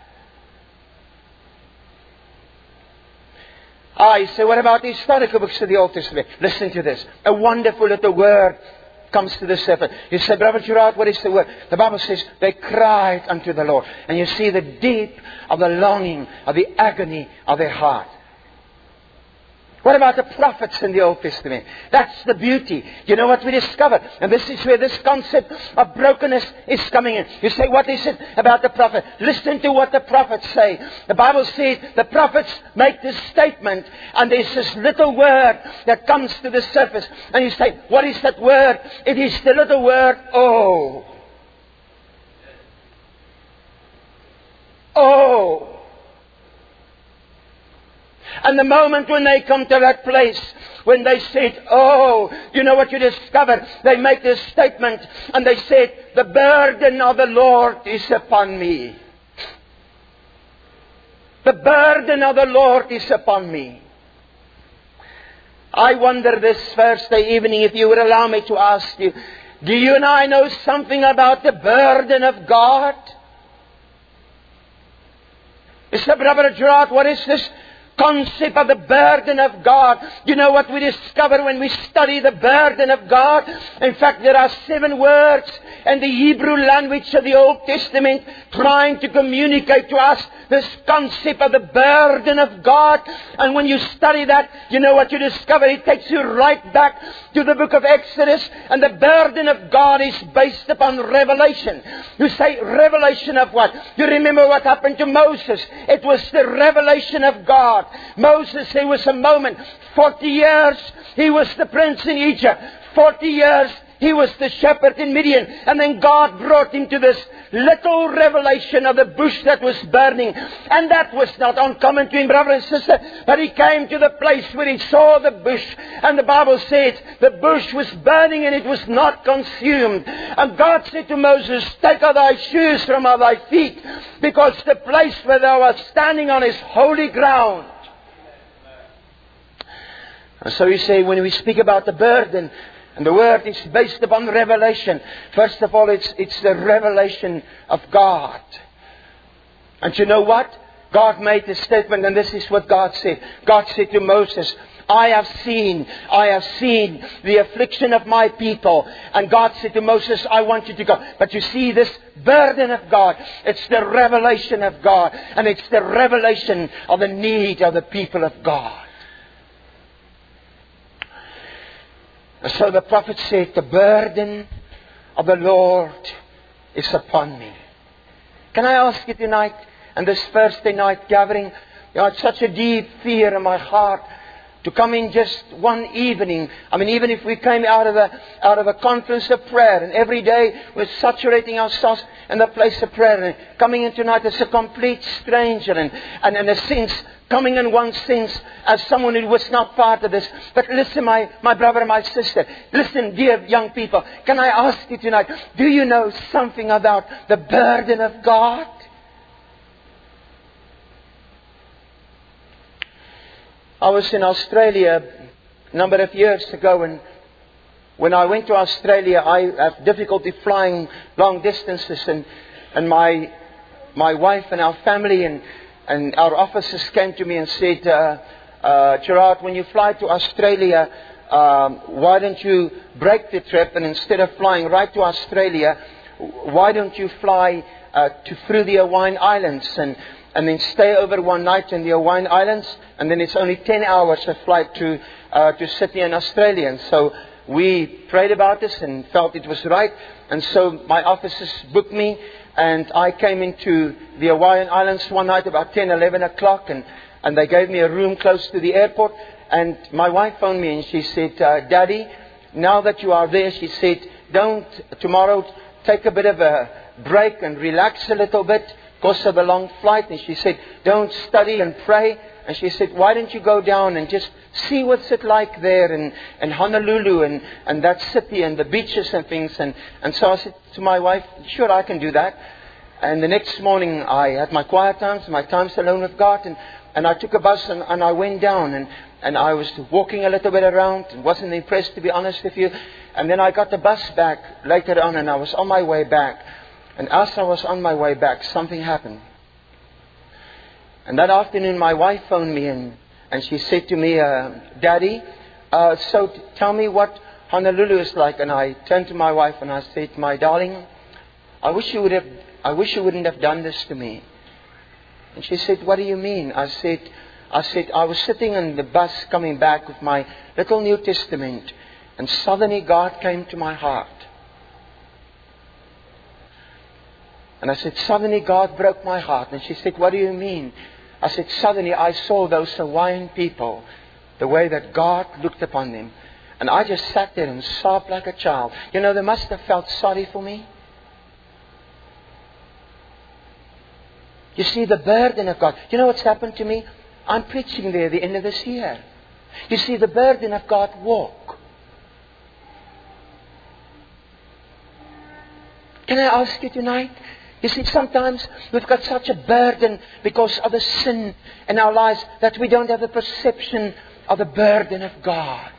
Speaker 5: I say, what about the historical books of the Old Testament? Listen to this. A wonderful little word comes to the surface. You say, Brother Gerard, what is the word? The Bible says, they cried unto the Lord. And you see the deep of the longing, of the agony of their heart. What about the prophets in the Old Testament? That's the beauty. You know what we discovered? And this is where this concept of brokenness is coming in. You say, what is it about the prophet? Listen to what the prophets say. The Bible says the prophets make this statement, and there's this little word that comes to the surface. And you say, what is that word? It is the little word, oh. Oh. And the moment when they come to that place, when they said, oh, you know what you discovered? They make this statement and they said, the burden of the Lord is upon me. The burden of the Lord is upon me. I wonder this Thursday evening, if you would allow me to ask you, do you and I know something about the burden of God? Mister Brother Gerard, what is this concept of the burden of God? You know what we discover when we study the burden of God? In fact, there are seven words in the Hebrew language of the Old Testament trying to communicate to us this concept of the burden of God. And when you study that, you know what you discover? It takes you right back to the book of Exodus. And the burden of God is based upon revelation. You say, revelation of what? You remember what happened to Moses? It was the revelation of God. Moses, there was a moment, forty years, he was the prince in Egypt. forty years, he was the shepherd in Midian. And then God brought him to this little revelation of the bush that was burning. And that was not uncommon to him, brother and sister. But he came to the place where he saw the bush. And the Bible says the bush was burning and it was not consumed. And God said to Moses, take out thy shoes from out thy feet, because the place where thou art standing on is holy ground. And so you say, when we speak about the burden, and the word is based upon revelation. First of all, it's, it's the revelation of God. And you know what? God made this statement, and this is what God said. God said to Moses, I have seen, I have seen the affliction of my people. And God said to Moses, I want you to go. But you see this burden of God, it's the revelation of God. And it's the revelation of the need of the people of God. So the prophet said, the burden of the Lord is upon me. Can I ask you tonight, and this Thursday night gathering, you know, it's such a deep fear in my heart to come in just one evening. I mean, even if we came out of a, out of a conference of prayer, and every day we're saturating ourselves in the place of prayer, and coming in tonight as a complete stranger, and, and in a sense, coming in one sense as someone who was not part of this. But listen, my, my brother and my sister, listen, dear young people, can I ask you tonight, do you know something about the burden of God? I was in Australia a number of years ago, and when I went to Australia, I have difficulty flying long distances, and, and my, my wife and our family and And our officers came to me and said, uh, uh, Gerard, when you fly to Australia, um, why don't you break the trip, and instead of flying right to Australia, why don't you fly uh, to through the Hawaiian Islands and and then stay over one night in the Hawaiian Islands, and then it's only ten hours of flight to uh, to Sydney in Australia. And so we prayed about this and felt it was right. And so my officers booked me, and I came into the Hawaiian Islands one night about ten, eleven o'clock, and, and they gave me a room close to the airport. And my wife phoned me and she said, uh, Daddy, now that you are there, she said, don't tomorrow take a bit of a break and relax a little bit because of the long flight. And she said, don't study and pray. And she said, why don't you go down and just see what's it like there in, in Honolulu and, and that city and the beaches and things. And, and so I said to my wife, sure, I can do that. And the next morning I had my quiet times, my times alone with God. And, and I took a bus and, and I went down. And, and I was walking a little bit around and wasn't impressed, to be honest with you. And then I got the bus back later on and I was on my way back. And as I was on my way back, something happened. And that afternoon, my wife phoned me and, and she said to me, uh, Daddy, uh, so t- tell me what Honolulu is like. And I turned to my wife and I said, my darling, I wish you would have, I wish you wouldn't have done this to me. And she said, what do you mean? I said, I said, I was sitting in the bus coming back with my little New Testament, and suddenly God came to my heart. And I said, suddenly God broke my heart. And she said, what do you mean? I said, suddenly I saw those Hawaiian people, the way that God looked upon them. And I just sat there and sobbed like a child. You know, they must have felt sorry for me. You see, the burden of God. You know what's happened to me? I'm preaching there at the end of this year. You see, the burden of God walk. Can I ask you tonight? You see, sometimes we've got such a burden because of the sin in our lives that we don't have a perception of the burden of God.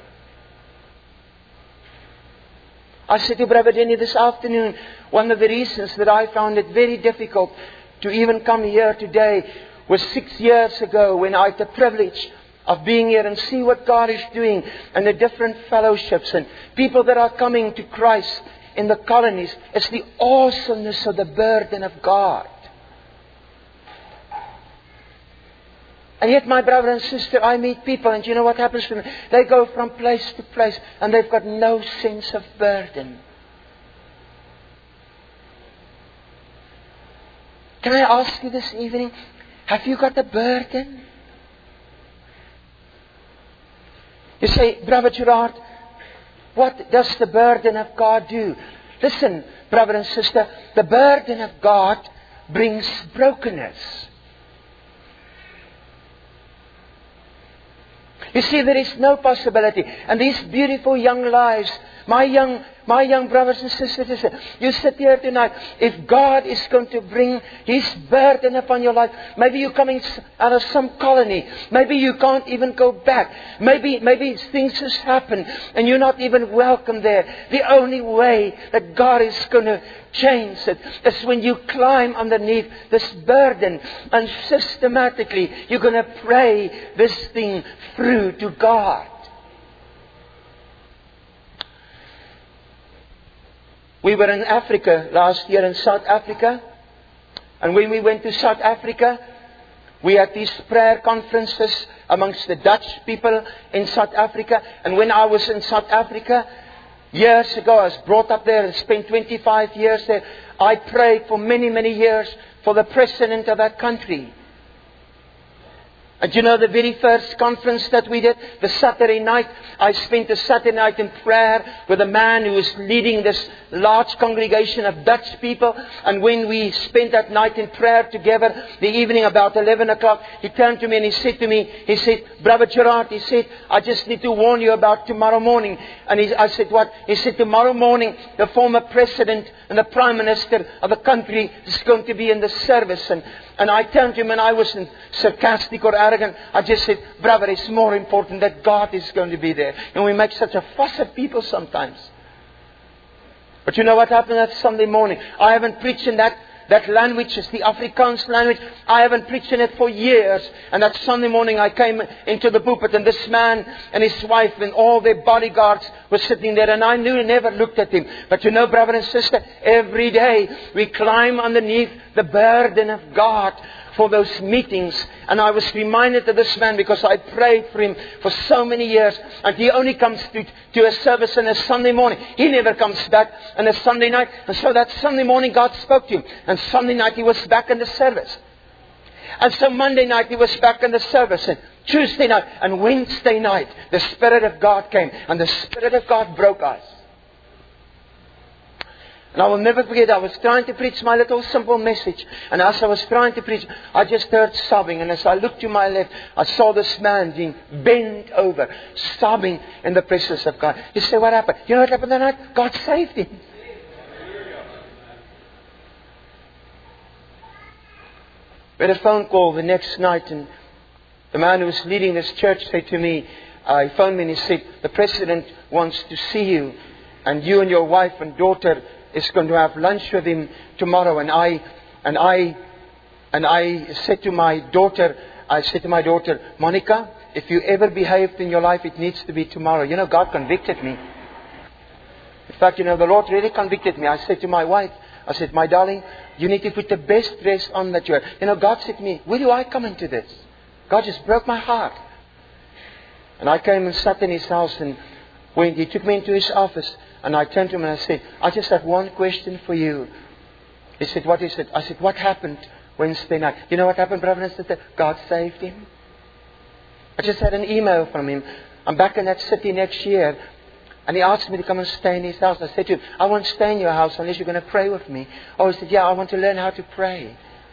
Speaker 5: I said to Brother Denny this afternoon, one of the reasons that I found it very difficult to even come here today was six years ago when I had the privilege of being here and see what God is doing and the different fellowships and people that are coming to Christ in the colonies. It's the awesomeness of the burden of God. And yet, my brother and sister, I meet people and you know what happens to them? They go from place to place and they've got no sense of burden. Can I ask you this evening, have you got a burden? You say, Brother Gerard, what does the burden of God do? Listen, brother and sister, the burden of God brings brokenness. You see, there is no possibility. And these beautiful young lives, my young my young brothers and sisters, you sit here tonight. If God is going to bring His burden upon your life, maybe you're coming out of some colony. Maybe you can't even go back. Maybe, maybe things has happened and you're not even welcome there. The only way that God is going to change it is when you climb underneath this burden and systematically you're going to pray this thing through to God. We were in Africa last year, in South Africa. And when we went to South Africa, we had these prayer conferences amongst the Dutch people in South Africa. And when I was in South Africa, years ago, I was brought up there and spent twenty-five years there. I prayed for many, many years for the president of that country. And you know the very first conference that we did, the Saturday night, I spent the Saturday night in prayer with a man who was leading this large congregation of Dutch people. And when we spent that night in prayer together, the evening about eleven o'clock, he turned to me and he said to me, he said, Brother Gerard, he said, I just need to warn you about tomorrow morning. And he, I said, what? He said, tomorrow morning, the former president and the prime minister of the country is going to be in the service. And, and I turned to him and I wasn't sarcastic or arrogant. I just said, brother, it's more important that God is going to be there. And we make such a fuss of people sometimes. But you know what happened that Sunday morning? I haven't preached in that That language is the Afrikaans language. I haven't preached in it for years. And that Sunday morning I came into the pulpit and this man and his wife and all their bodyguards were sitting there. And I knew, never looked at him. But you know, brother and sister, every day we climb underneath the burden of God for those meetings. And I was reminded of this man because I prayed for him for so many years. And he only comes to, to a service on a Sunday morning. He never comes back on a Sunday night. And so that Sunday morning God spoke to him. And Sunday night he was back in the service. And so Monday night he was back in the service. And Tuesday night and Wednesday night the Spirit of God came. And the Spirit of God broke us. And I will never forget, I was trying to preach my little simple message. And as I was trying to preach, I just heard sobbing. And as I looked to my left, I saw this man being bent over, sobbing in the presence of God. You say, what happened? You know what happened that night? God saved him. We had a phone call the next night, and the man who was leading this church said to me, uh, he phoned me and he said, the President wants to see you. And you and your wife and daughter is going to have lunch with him tomorrow. And I, and I, and I said to my daughter, I said to my daughter, Monica, if you ever behaved in your life, it needs to be tomorrow. You know, God convicted me. In fact, you know, the Lord really convicted me. I said to my wife, I said, my darling, you need to put the best dress on that you have. You know, God said to me, will you I come into this? God just broke my heart. And I came and sat in his house, and when he took me into his office, and I turned to him and I said, I just have one question for you. He said, what is it? I said, what happened Wednesday night? You know what happened, brother and sister? God saved him. I just had an email from him. I'm back in that city next year. And he asked me to come and stay in his house. I said to him, I won't stay in your house unless you're going to pray with me. Oh, he said, yeah, I want to learn how to pray.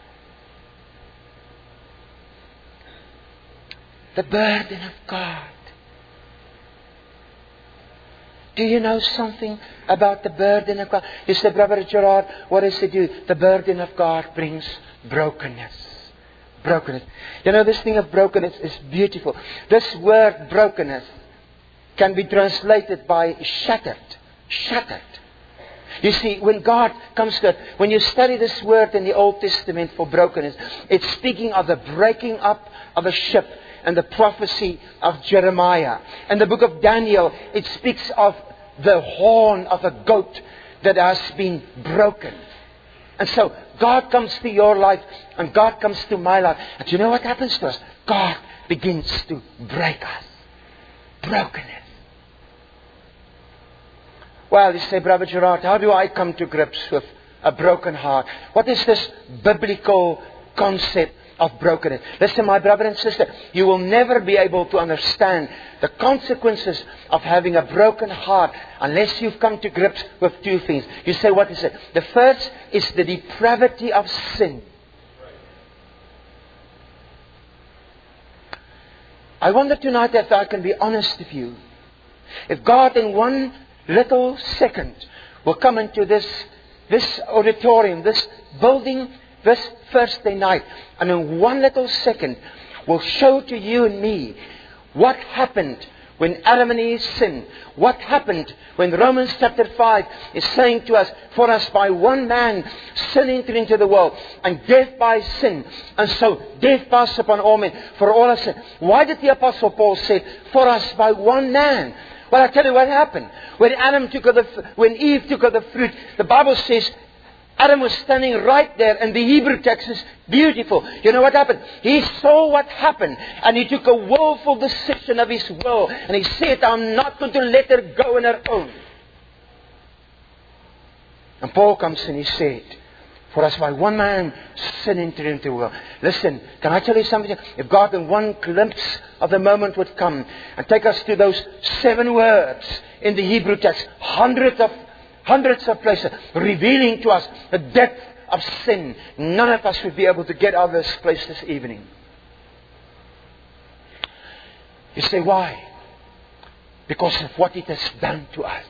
Speaker 5: The burden of God. Do you know something about the burden of God? You say, Brother Gerard, what does it do? The burden of God brings brokenness. Brokenness. You know, this thing of brokenness is beautiful. This word brokenness can be translated by shattered. Shattered. You see, when God comes to it, when you study this word in the Old Testament for brokenness, it's speaking of the breaking up of a ship and the prophecy of Jeremiah. In the book of Daniel, it speaks of the horn of a goat that has been broken. And so, God comes to your life and God comes to my life. And you know what happens to us? God begins to break us. Brokenness. Well, you say, Brother Gerard, how do I come to grips with a broken heart? What is this biblical concept of brokenness? Listen, my brother and sister, you will never be able to understand the consequences of having a broken heart unless you've come to grips with two things. You say, what is it? The first is the depravity of sin. I wonder tonight if I can be honest with you. If God in one little second will come into this, this auditorium, this building, this Thursday night, and in one little second will show to you and me what happened when Adam and Eve sinned. What happened when Romans chapter five is saying to us, for us by one man sin entered into the world, and death by sin, and so death passed upon all men, for all our sin. Why did the Apostle Paul say, for us by one man? Well, I tell you what happened. When Adam took of the, when Eve took of the fruit, the Bible says Adam was standing right there, and the Hebrew text is beautiful. You know what happened? He saw what happened, and he took a willful decision of his will, and he said, I'm not going to let her go on her own. And Paul comes and he said, for as by one man sin entered into the world. Listen, can I tell you something? If God in one glimpse of the moment would come and take us to those seven words in the Hebrew text, hundreds of hundreds of places, revealing to us the depth of sin, none of us would be able to get out of this place this evening. You say, why? Because of what it has done to us.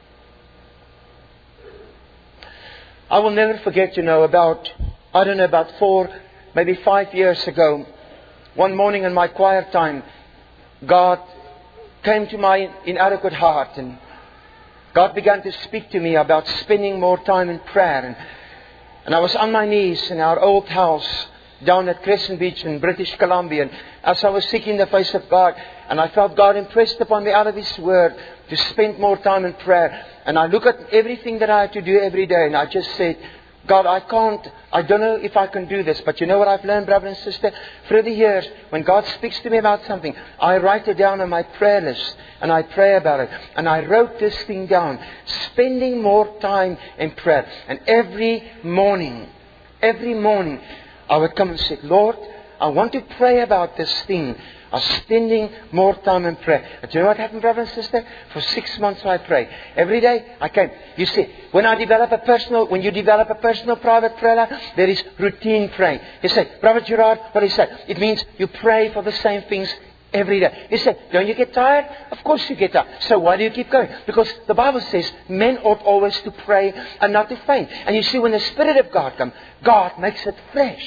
Speaker 5: I will never forget, you know, about, I don't know, about four, maybe five years ago, one morning in my quiet time, God came to my inadequate heart, and God began to speak to me about spending more time in prayer. And And I was on my knees in our old house down at Crescent Beach in British Columbia. And as I was seeking the face of God, and I felt God impressed upon me out of His Word to spend more time in prayer. And I look at everything that I had to do every day, and I just said, God, I can't, I don't know if I can do this. But you know what I've learned, brother and sister? Through the years, when God speaks to me about something, I write it down on my prayer list, and I pray about it. And I wrote this thing down, spending more time in prayer. And every morning, every morning, I would come and say, Lord, I want to pray about this thing. I'm spending more time in prayer. And do you know what happened, brother and sister? For six months I prayed. Every day I came. You see, when I develop a personal, when you develop a personal private prayer life, there is routine praying. You say, Brother Gerard, what do you say? It means you pray for the same things every day. You say, don't you get tired? Of course you get tired. So why do you keep going? Because the Bible says men ought always to pray and not to faint. And you see, when the Spirit of God comes, God makes it fresh.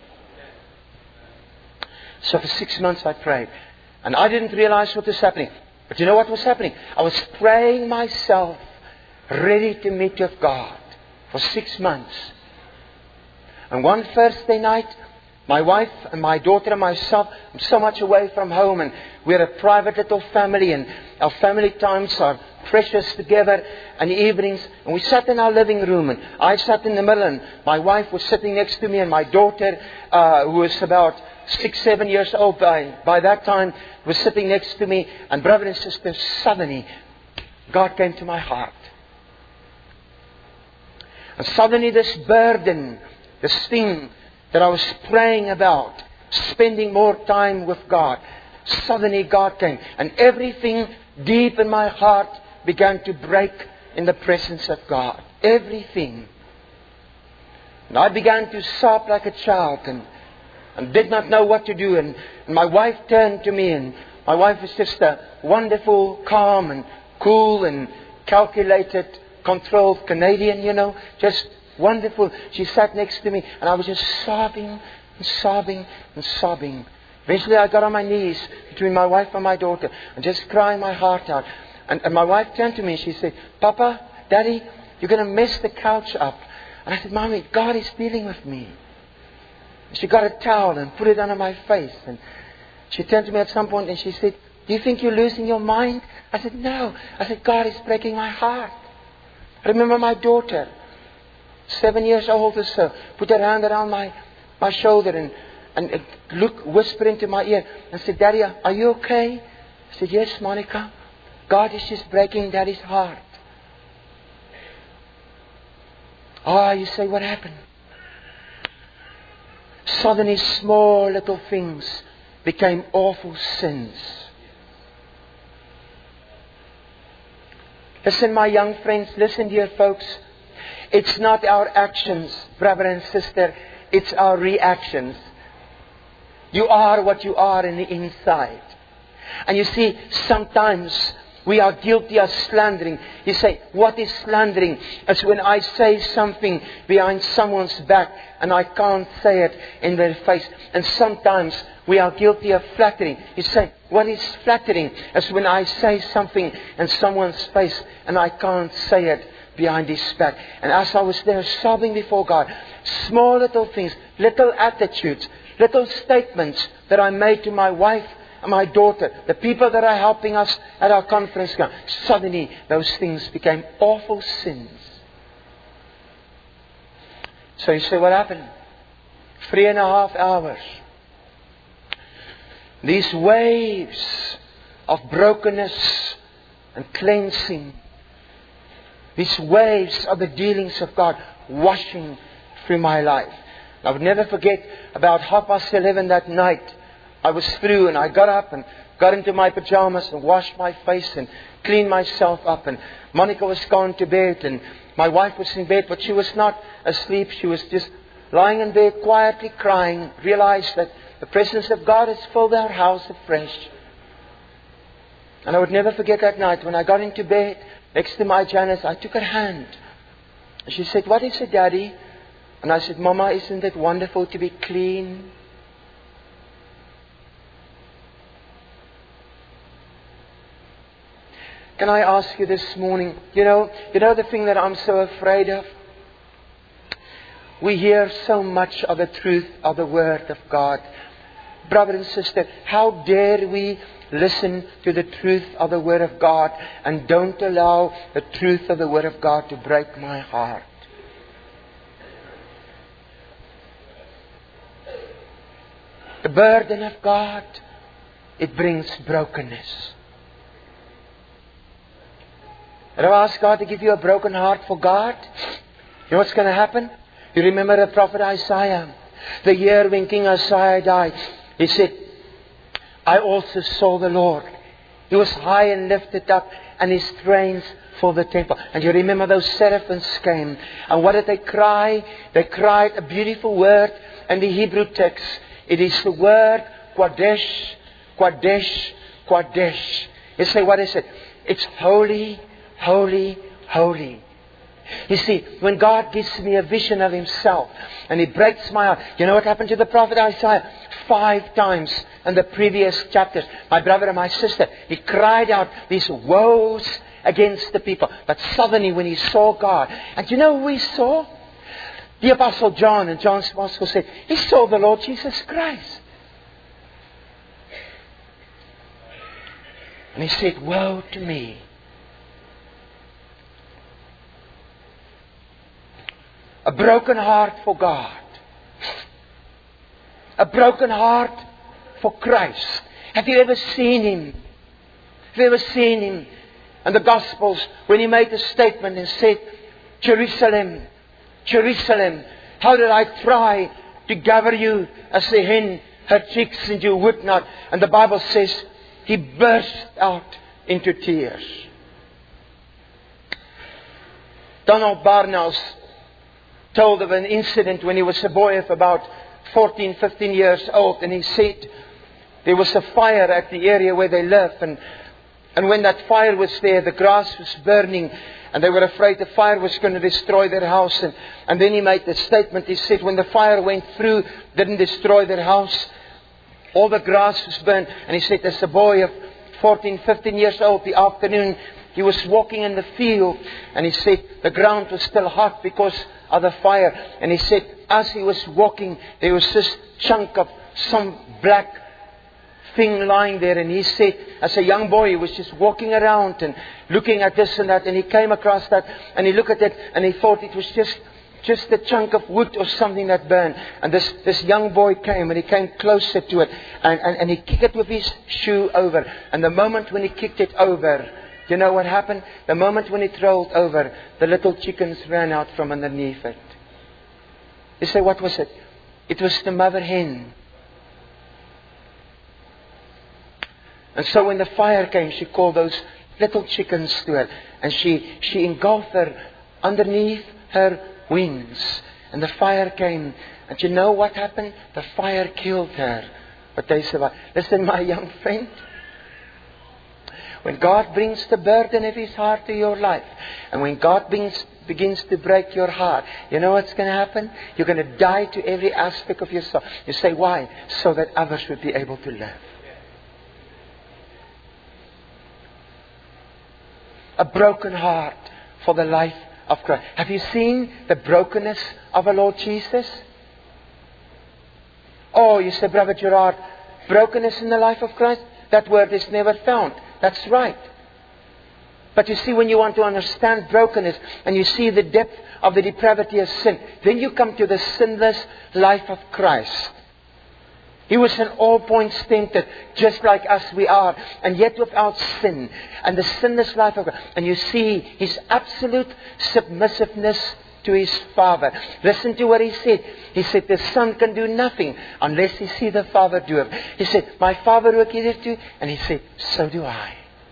Speaker 5: So for six months I prayed. And I didn't realize what was happening. But you know what was happening? I was praying myself ready to meet with God for six months. And one Thursday night, my wife and my daughter and myself, I'm so much away from home, and we're a private little family, and our family times are precious together, and evenings, and we sat in our living room, and I sat in the middle, and my wife was sitting next to me, and my daughter, uh, who was about six, seven years old by, by that time, was sitting next to me. And brother and sister, suddenly God came to my heart. And suddenly this burden, this thing that I was praying about, spending more time with God, suddenly God came. And everything deep in my heart began to break in the presence of God. Everything. And I began to sob like a child, and and did not know what to do. And, and my wife turned to me, and my wife is just a wonderful, calm and cool and calculated, controlled Canadian, you know, just wonderful. She sat next to me, and I was just sobbing and sobbing and sobbing. Eventually I got on my knees between my wife and my daughter and just crying my heart out. And, and my wife turned to me and she said, Papa, Daddy, you're going to mess the couch up. And I said, Mommy, God is dealing with me. She got a towel and put it under my face. And she turned to me at some point and she said, do you think you're losing your mind? I said, no. I said, God is breaking my heart. I remember my daughter, seven years old or so, put her hand around my, my shoulder and, and look, whisper into my ear and said, Daddy, are you okay? I said, yes, Monica. God is just breaking Daddy's heart. Ah, oh, you say, what happened? Suddenly small little things became awful sins. Listen, my young friends, listen dear folks. It's not our actions, brother and sister. It's our reactions. You are what you are in the inside. And you see, sometimes we are guilty of slandering. You say, what is slandering? It's when I say something behind someone's back and I can't say it in their face. And sometimes we are guilty of flattering. You say, what is flattering? It's when I say something in someone's face and I can't say it behind his back. And as I was there sobbing before God, small little things, little attitudes, little statements that I made to my wife, my daughter, the people that are helping us at our conference, suddenly those things became awful sins. So you say, what happened? Three and a half hours. These waves of brokenness and cleansing, these waves of the dealings of God washing through my life. I would never forget, about half past eleven that night, I was through and I got up and got into my pajamas and washed my face and cleaned myself up. And Monica was gone to bed and my wife was in bed, but she was not asleep. She was just lying in bed quietly crying, realized that the presence of God has filled our house afresh. And I would never forget that night when I got into bed next to my Janice, I took her hand. And she said, what is it, Daddy? And I said, Mama, isn't it wonderful to be clean? Can I ask you this morning, you know, you know the thing that I'm so afraid of? we hear so much of the truth of the Word of God. Brother and sister, how dare we listen to the truth of the Word of God and don't allow the truth of the Word of God to break my heart. The burden of God, it brings brokenness. And I ask God to give you a broken heart for God. You know what's going to happen? You remember the prophet Isaiah. The year when King Isaiah died, he said, I also saw the Lord. He was high and lifted up, and His trains for the temple. And you remember those seraphims came. And what did they cry? They cried a beautiful word in the Hebrew text. It is the word Qadesh, Qadesh, Qadesh. You say, what is it? It's holy, holy, holy. You see, when God gives me a vision of Himself and He breaks my heart. You know what happened to the prophet Isaiah? Five times in the previous chapters. My brother and my sister, he cried out these woes against the people. But suddenly when he saw God, and you know who he saw? The Apostle John, in John's Gospel said, he saw the Lord Jesus Christ. And he said, woe to me. A broken heart for God. A broken heart for Christ. Have you ever seen Him? Have you ever seen Him in the Gospels when He made a statement and said, Jerusalem, Jerusalem, how did I try to gather you as the hen her chicks and you would not? And the Bible says He burst out into tears. Donald Barnhouse told of an incident when he was a boy of about fourteen, fifteen years old, and he said there was a fire at the area where they lived, and and when that fire was there, the grass was burning, and they were afraid the fire was going to destroy their house. And, and then he made the statement, he said, when the fire went through, didn't destroy their house, all the grass was burned. And he said, as a boy of fourteen, fifteen years old, the afternoon, he was walking in the field, and he said the ground was still hot because of the fire. And he said, as he was walking, there was this chunk of some black thing lying there. And he said, as a young boy, he was just walking around and looking at this and that. And he came across that, and he looked at it, and he thought it was just just a chunk of wood or something that burned. And this, this young boy came, and he came closer to it, and, and, and he kicked it with his shoe over. And the moment when he kicked it over, you know what happened? The moment when it rolled over, the little chickens ran out from underneath it. You say, what was it? It was the mother hen. And so when the fire came, she called those little chickens to her, and she, she engulfed her underneath her wings. And the fire came, and you know what happened? The fire killed her, but they survived. Listen, my young friend, when God brings the burden of His heart to your life, and when God brings, begins to break your heart, you know what's going to happen? You're going to die to every aspect of yourself. You say, why? So that others would be able to live. A broken heart for the life of Christ. Have you seen the brokenness of our Lord Jesus? Oh, you say, Brother Gerard, brokenness in the life of Christ? That word is never found. That's right. But you see, when you want to understand brokenness and you see the depth of the depravity of sin, then you come to the sinless life of Christ. He was in all points tempted, just like us we are, and yet without sin. And the sinless life of God. And you see His absolute submissiveness to His Father. Listen to what He said. He said, the Son can do nothing unless He see the Father do it. He said, my Father work hitherto, and He said, so do I.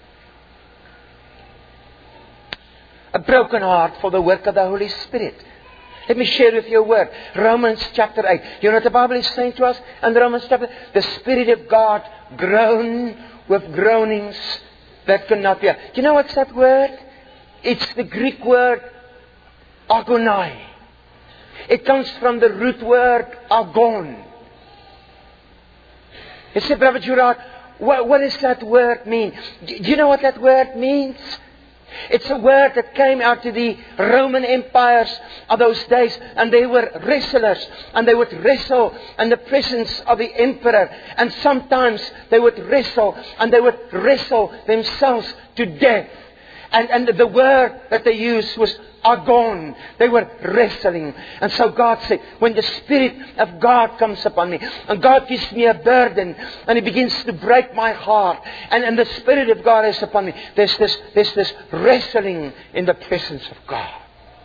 Speaker 5: A broken heart for the work of the Holy Spirit. Let me share with you a word. Romans chapter eight. You know what the Bible is saying to us in Romans chapter eight? The Spirit of God groan with groanings that cannot be. Do you know what's that word? It's the Greek word agonai. It comes from the root word agon. You say, Brother Gerard, what, what does that word mean? Do you know what that word means? It's a word that came out to the Roman empires of those days, and they were wrestlers, and they would wrestle in the presence of the emperor, and sometimes they would wrestle, and they would wrestle themselves to death. And, and the word that they used was agon. They were wrestling. And so God said, when the Spirit of God comes upon me, and God gives me a burden, and He begins to break my heart, and, and the Spirit of God is upon me, there's this, there's this wrestling in the presence of God.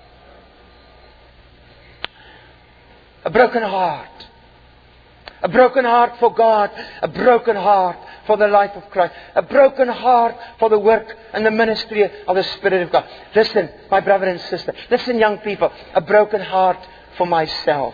Speaker 5: A broken heart. A broken heart for God. A broken heart for the life of Christ. A broken heart for the work and the ministry of the Spirit of God. Listen, my brother and sister. Listen, young people. A broken heart for myself.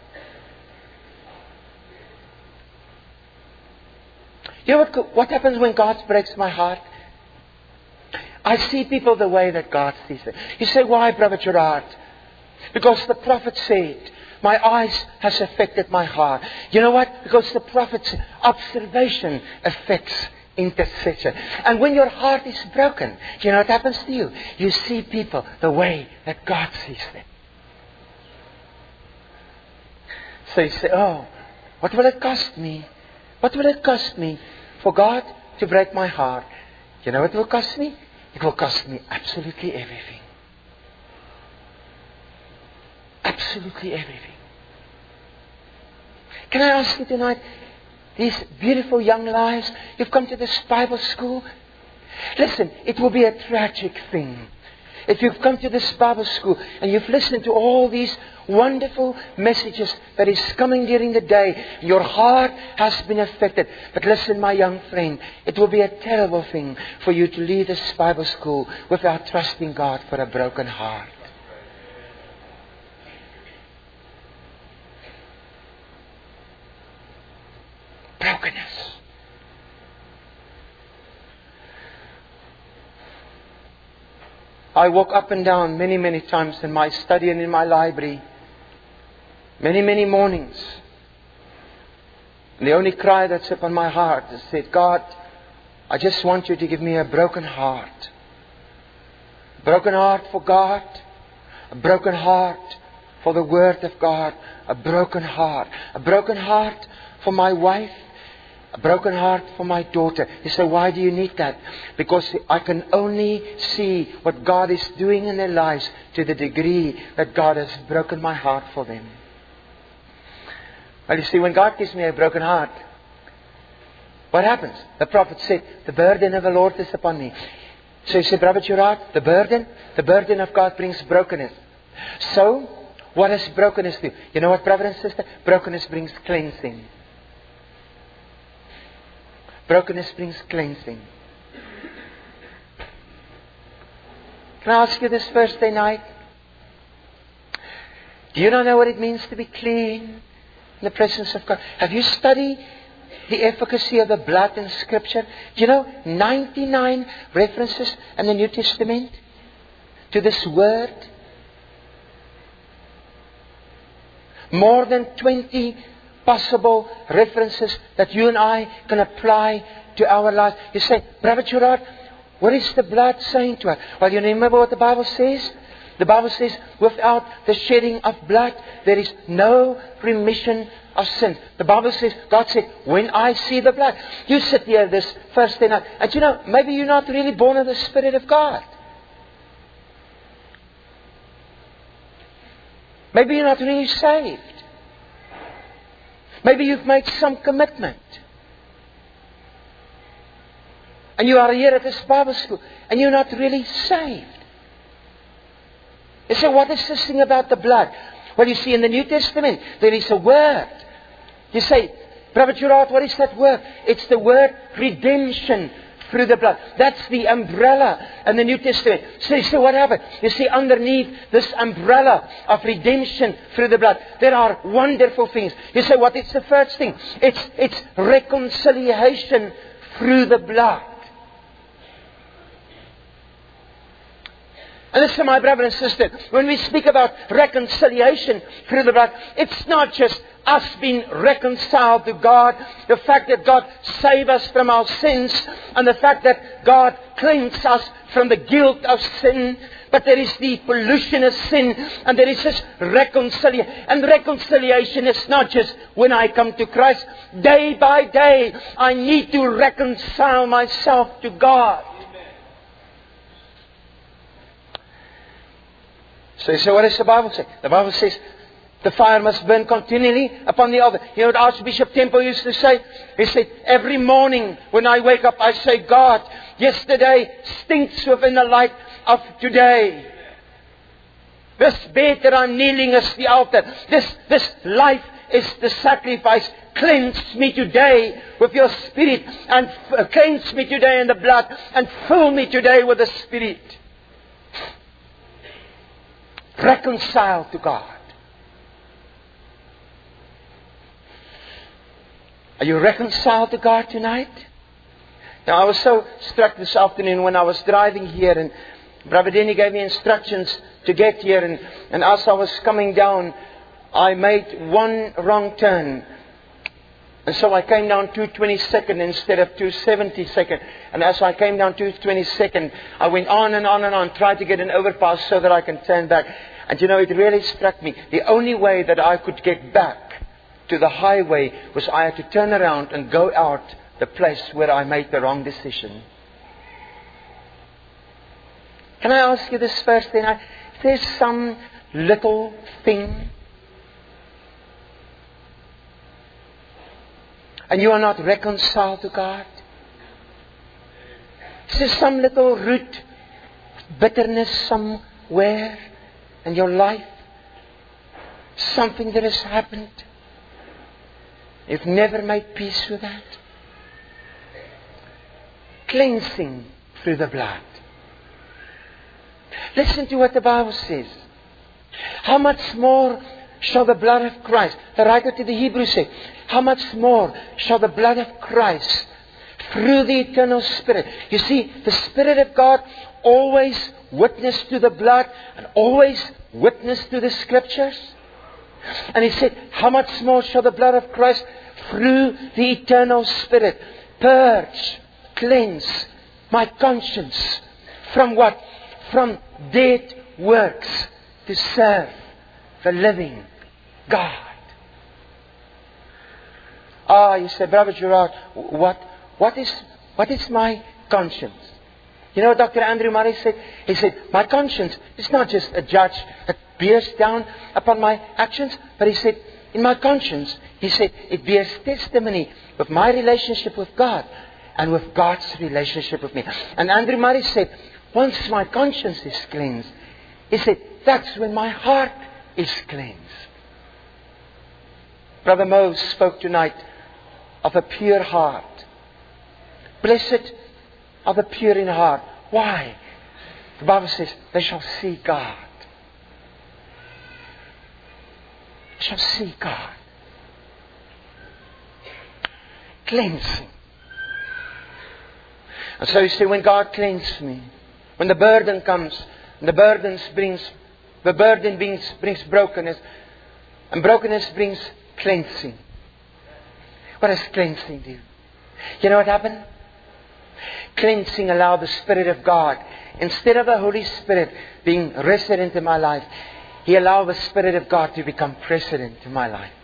Speaker 5: You know what, what happens when God breaks my heart? I see people the way that God sees them. You say, why, Brother Gerard? Because the prophet said, my eyes has affected my heart. You know what? Because the prophet's observation affects intercession. And when your heart is broken, you know what happens to you? You see people the way that God sees them. So you say, oh, what will it cost me? What will it cost me for God to break my heart? You know what it will cost me? It will cost me absolutely everything. Absolutely everything. Can I ask you tonight, these beautiful young lives, you've come to this Bible school. Listen, it will be a tragic thing if you've come to this Bible school and you've listened to all these wonderful messages that is coming during the day. Your heart has been affected. But listen, my young friend, it will be a terrible thing for you to leave this Bible school without trusting God for a broken heart. Brokenness. I walk up and down many, many times in my study and in my library. Many, many mornings. And the only cry that's upon my heart is said, God, I just want you to give me a broken heart. A broken heart for God. A broken heart for the Word of God. A broken heart. A broken heart for my wife. A broken heart for my daughter. You say, why do you need that? Because I can only see what God is doing in their lives to the degree that God has broken my heart for them. Well, you see, when God gives me a broken heart, what happens? The prophet said, the burden of the Lord is upon me. So you say, Brother Gerard, the burden? The burden of God brings brokenness. So, what does brokenness do? You know what, brother and sister? Brokenness brings cleansing. Brokenness brings cleansing. Can I ask you this Thursday night? Do you not know what it means to be clean in the presence of God? Have you studied the efficacy of the blood in Scripture? Do you know ninety-nine references in the New Testament to this word? More than twenty possible references that you and I can apply to our lives. You say, Brother Gerard, what is the blood saying to us? Well, you remember what the Bible says? The Bible says, without the shedding of blood, there is no remission of sin. The Bible says, God said, when I see the blood. You sit here this Thursday night, and you know, maybe you're not really born of the Spirit of God. Maybe you're not really saved. Maybe you've made some commitment. And you are here at this Bible school. And you're not really saved. You say, what is this thing about the blood? Well, you see, in the New Testament, there is a word. You say, Brother Gerard, what is that word? It's the word redemption through the blood. That's the umbrella in the New Testament. So you say, what happened? You see, underneath this umbrella of redemption through the blood, there are wonderful things. You say, what is the first thing? It's, it's reconciliation through the blood. And listen, my brother and sister, when we speak about reconciliation through the blood, it's not just us being reconciled to God, the fact that God saved us from our sins, and the fact that God cleansed us from the guilt of sin. But there is the pollution of sin, and there is this reconciliation. And reconciliation is not just when I come to Christ. Day by day, I need to reconcile myself to God. So you say, what does the Bible say? The Bible says, the fire must burn continually upon the altar. You know what Archbishop Temple used to say? He said, every morning when I wake up, I say, God, yesterday stinks within the light of today. This bed that I'm kneeling is the altar. This, this life is the sacrifice. Cleanse me today with your Spirit, and f- cleanse me today in the blood, and fill me today with the Spirit. Reconcile to God. Are you reconciled to God tonight? Now, I was so struck this afternoon when I was driving here, and Brother Denny gave me instructions to get here, and, and as I was coming down, I made one wrong turn. And so I came down two twenty-second instead of two seventy-second. And as I came down two twenty-second, I went on and on and on, tried to get an overpass so that I can turn back. And you know, it really struck me. The only way that I could get back to the highway was I had to turn around and go out the place where I made the wrong decision. Can I ask you this first thing? If there's some little thing and you are not reconciled to God, is there some little root of bitterness somewhere in your life? Something that has happened. You've never made peace with that. Cleansing through the blood. Listen to what the Bible says. How much more shall the blood of Christ, the writer to the Hebrews said, how much more shall the blood of Christ through the eternal Spirit. You see, the Spirit of God always witnessed to the blood and always witnessed to the Scriptures. And he said, how much more shall the blood of Christ through the eternal Spirit purge, cleanse my conscience from what? From dead works to serve the living God. Ah, you say, Brother Gerard, what, what is, what is my conscience? You know what Doctor Andrew Murray said? He said, my conscience is not just a judge that bears down upon my actions, but he said, in my conscience, he said, it bears testimony with my relationship with God and with God's relationship with me. And Andrew Murray said, once my conscience is cleansed, he said, that's when my heart is cleansed. Brother Mo spoke tonight of a pure heart. Blessed are the pure in heart. Why? The Bible says, they shall see God. They shall see God. Cleansing. And so you see, when God cleanses me, when the burden comes, and the burden brings, the burden brings, brings brokenness, and brokenness brings cleansing. What does cleansing do? You know what happened? Cleansing allowed the Spirit of God, instead of the Holy Spirit being resident in my life, He allowed the Spirit of God to become president in my life.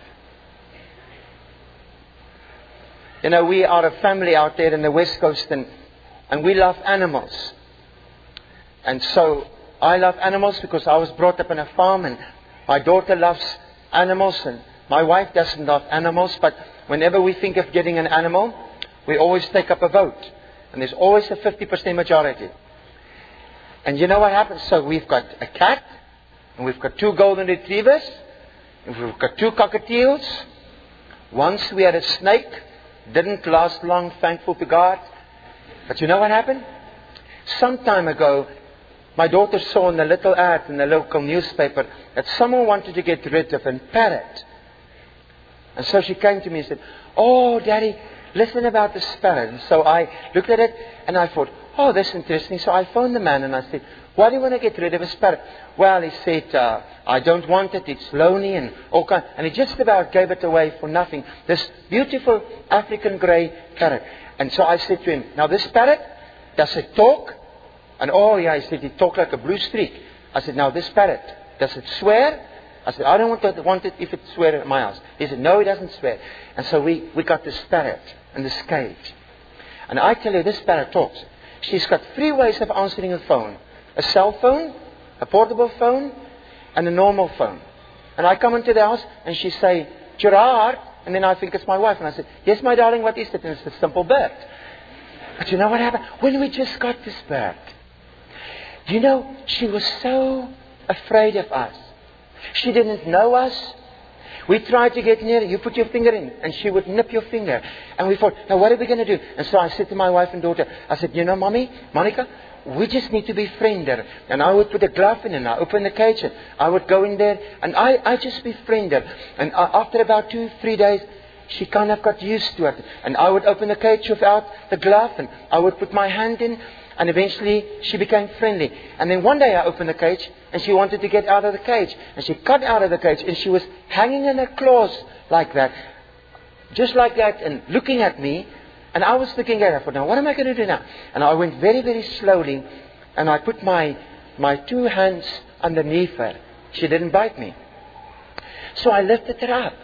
Speaker 5: You know, we are a family out there in the West Coast, and, and we love animals. And so I love animals because I was brought up on a farm, and my daughter loves animals, and my wife doesn't love animals, but whenever we think of getting an animal, we always take up a vote. And there's always a fifty percent majority. And you know what happens? So we've got a cat, and we've got two golden retrievers, and we've got two cockatiels. Once we had a snake, didn't last long, thankful to God. But you know what happened? Some time ago, my daughter saw in the little ad in the local newspaper that someone wanted to get rid of a parrot. And so she came to me and said, "Oh, Daddy,
Speaker 4: listen about the sparrow. And so I looked at it and I thought, oh, that's interesting. So I phoned the man and I said, why do you want to get rid of a sparrow? Well, he said, uh, I don't want it. It's lonely and all kind. And he just about gave it away for nothing. This beautiful African grey parrot. And so I said to him, now this parrot, does it talk? And oh yeah, he said, it talked like a blue streak. I said, now this parrot, does it swear? I said, I don't want, to, want it if it swears at my house. He said, no, it doesn't swear. And so we, we got this parrot in this cage. And I tell you, this parrot talks. She's got three ways of answering a phone. A cell phone, a portable phone, and a normal phone. And I come into the house and she say, Gerard, and then I think it's my wife. And I said, yes, my darling, what is it? And it's a simple bird. But you know what happened? When we just got this bird, do you know, she was so afraid of us. She didn't know us. We tried to get near her. You put your finger in and she would nip your finger. And we thought, now what are we going to do? And so I said to my wife and daughter, I said, you know, Mommy, Monica, we just need to befriend her. And I would put a glove in and I open the cage and I would go in there and I, I just befriend her. And uh, after about two, three days, she kind of got used to it. And I would open the cage without the glove and I would put my hand in. And eventually she became friendly. And then one day I opened the cage and she wanted to get out of the cage. And she got out of the cage and she was hanging in her claws like that. Just like that and looking at me. And I was looking at her, I thought, now what am I going to do now? And I went very, very slowly and I put my, my two hands underneath her. She didn't bite me. So I lifted her up.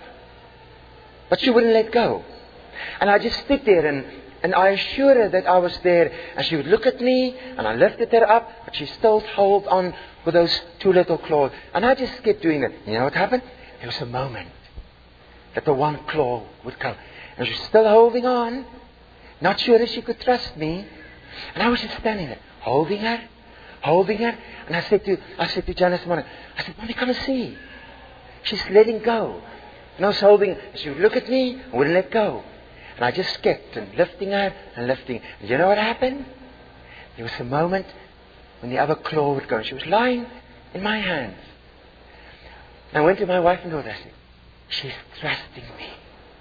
Speaker 4: But she wouldn't let go. And I just stood there and And I assured her that I was there. And she would look at me. And I lifted her up. But she still held on with those two little claws. And I just kept doing it. You know what happened? There was a moment that the one claw would come. And she was still holding on. Not sure if she could trust me. And I was just standing there. Holding her. Holding her. And I said to I said to Janice, I said, Mommy, come and see. She's letting go. And I was holding her. She would look at me. And wouldn't let go. And I just kept and lifting her and lifting. And you know what happened? There was a moment when the other claw would go. She was lying in my hands. And I went to my wife and daughter. I said, she's trusting me.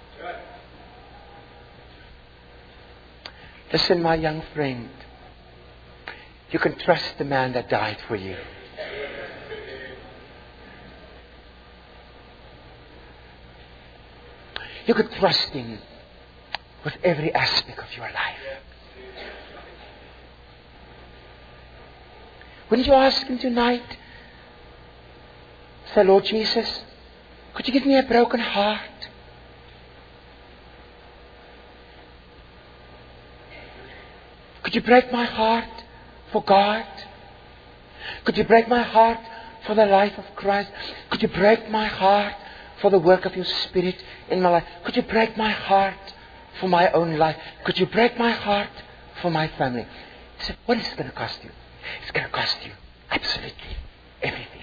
Speaker 4: Listen, my young friend. You can trust the man that died for you. You could trust him with every aspect of your life. Wouldn't you ask him tonight? Say, Lord Jesus, could you give me a broken heart? Could you break my heart for God? Could you break my heart for the life of Christ? Could you break my heart for the work of your Spirit in my life? Could you break my heart for my own life? Could you break my heart for my family? He said, what is it going to cost you? It's going to cost you absolutely everything.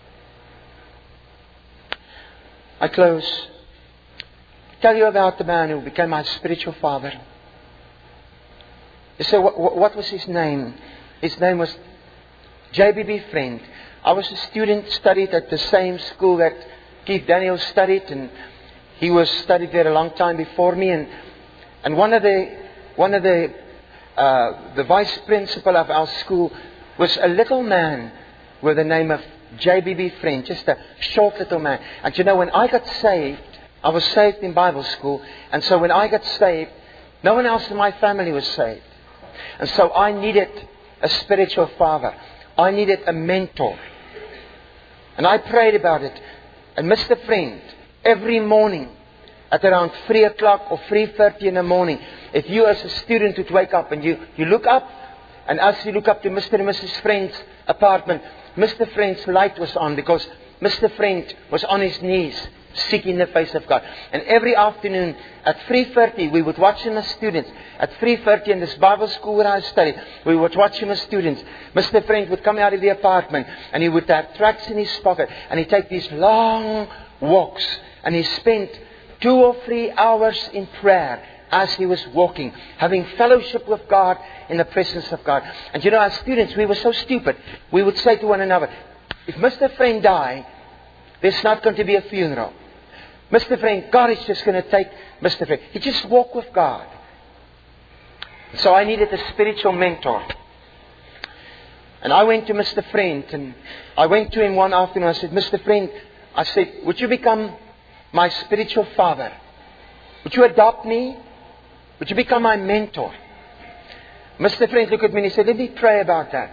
Speaker 4: I close. Tell you about the man who became my spiritual father. You say, what, what was his name? His name was J B B Friend. I was a student, studied at the same school that Keith Daniels studied, and he was studied there a long time before me. And And one of the one of the uh, the vice principal of our school was a little man with the name of J B B Friend, just a short little man. And you know, when I got saved, I was saved in Bible school, and so when I got saved, no one else in my family was saved, and so I needed a spiritual father. I needed a mentor, and I prayed about it. And Mister Friend, every morning, at around three o'clock or three thirty in the morning, if you as a student would wake up and you, you look up, and as you look up to Mister and Missus Friend's apartment, Mister Friend's light was on because Mister Friend was on his knees seeking the face of God. And every afternoon at three thirty, we would watch him as students. At three thirty in this Bible school where I studied, we would watch him as students. Mister Friend would come out of the apartment and he would have tracts in his pocket and he'd take these long walks and he spent two or three hours in prayer as he was walking, having fellowship with God in the presence of God. And you know, as students, we were so stupid. We would say to one another, if Mister Friend died, there's not going to be a funeral.
Speaker 5: Mister Friend, God is just going to take Mister Friend. He just walked with God. So I needed a spiritual mentor. And I went to Mister Friend, and I went to him one afternoon. I said, Mister Friend, I said, would you become my spiritual father? Would you adopt me? Would you become my mentor? Mister Friend looked at me and he said, let me pray about that.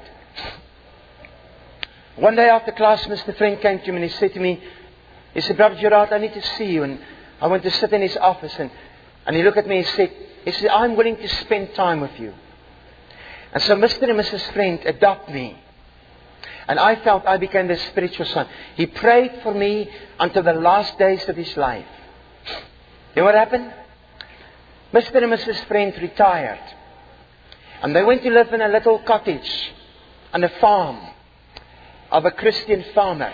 Speaker 5: One day after class, Mister Friend came to me and he said to me, he said, Brother Gerard, I need to see you. And I went to sit in his office, and, and he looked at me and he said, he said, I'm willing to spend time with you. And so Mister and Missus Friend adopt me. And I felt I became the spiritual son. He prayed for me until the last days of his life. You know what happened? Mister and Missus Friend retired. And they went to live in a little cottage on a farm of a Christian farmer.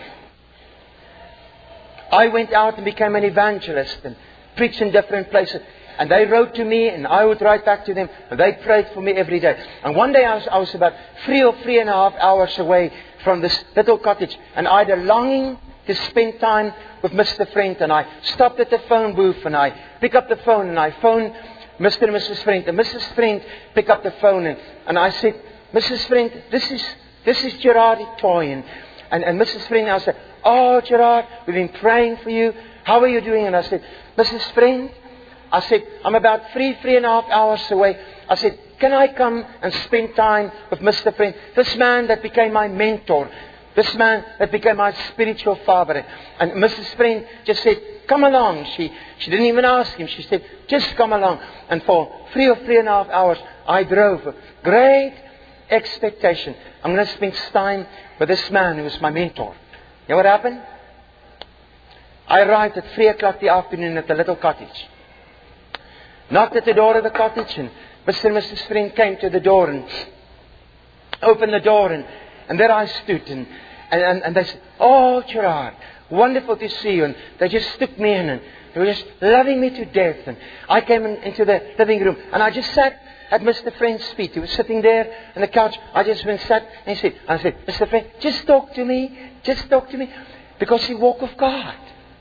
Speaker 5: I went out and became an evangelist and preached in different places. And they wrote to me, and I would write back to them. And they prayed for me every day. And one day I was, I was about three or three and a half hours away from this little cottage. And I had a longing to spend time with Mister Friend. And I stopped at the phone booth, and I picked up the phone, and I phoned Mister and Missus Friend. And Missus Friend picked up the phone, and, and I said, Missus Friend, this is this is Gerard Toy. And, and, and Missus Friend, I said, oh, Gerard, we've been praying for you. How are you doing? And I said, Missus Friend, I said, I'm about three, three and a half hours away. I said, can I come and spend time with Mister Friend? This man that became my mentor. This man that became my spiritual father. And Missus Friend just said, come along. She she didn't even ask him. She said, just come along. And for three or three and a half hours, I drove with great expectation. I'm going to spend time with this man who was my mentor. You know what happened? I arrived at three o'clock the afternoon at the little cottage. Knocked at the door of the cottage, and Mister and Missus Friend came to the door and opened the door, and, and there I stood, and, and, and they said, oh, Gerard, wonderful to see you. And they just took me in, and they were just loving me to death. And I came in, into the living room, and I just sat at Mister Friend's feet. He was sitting there on the couch. I just went sat, and he said, I said, Mister Friend, just talk to me, just talk to me, because he walked with God.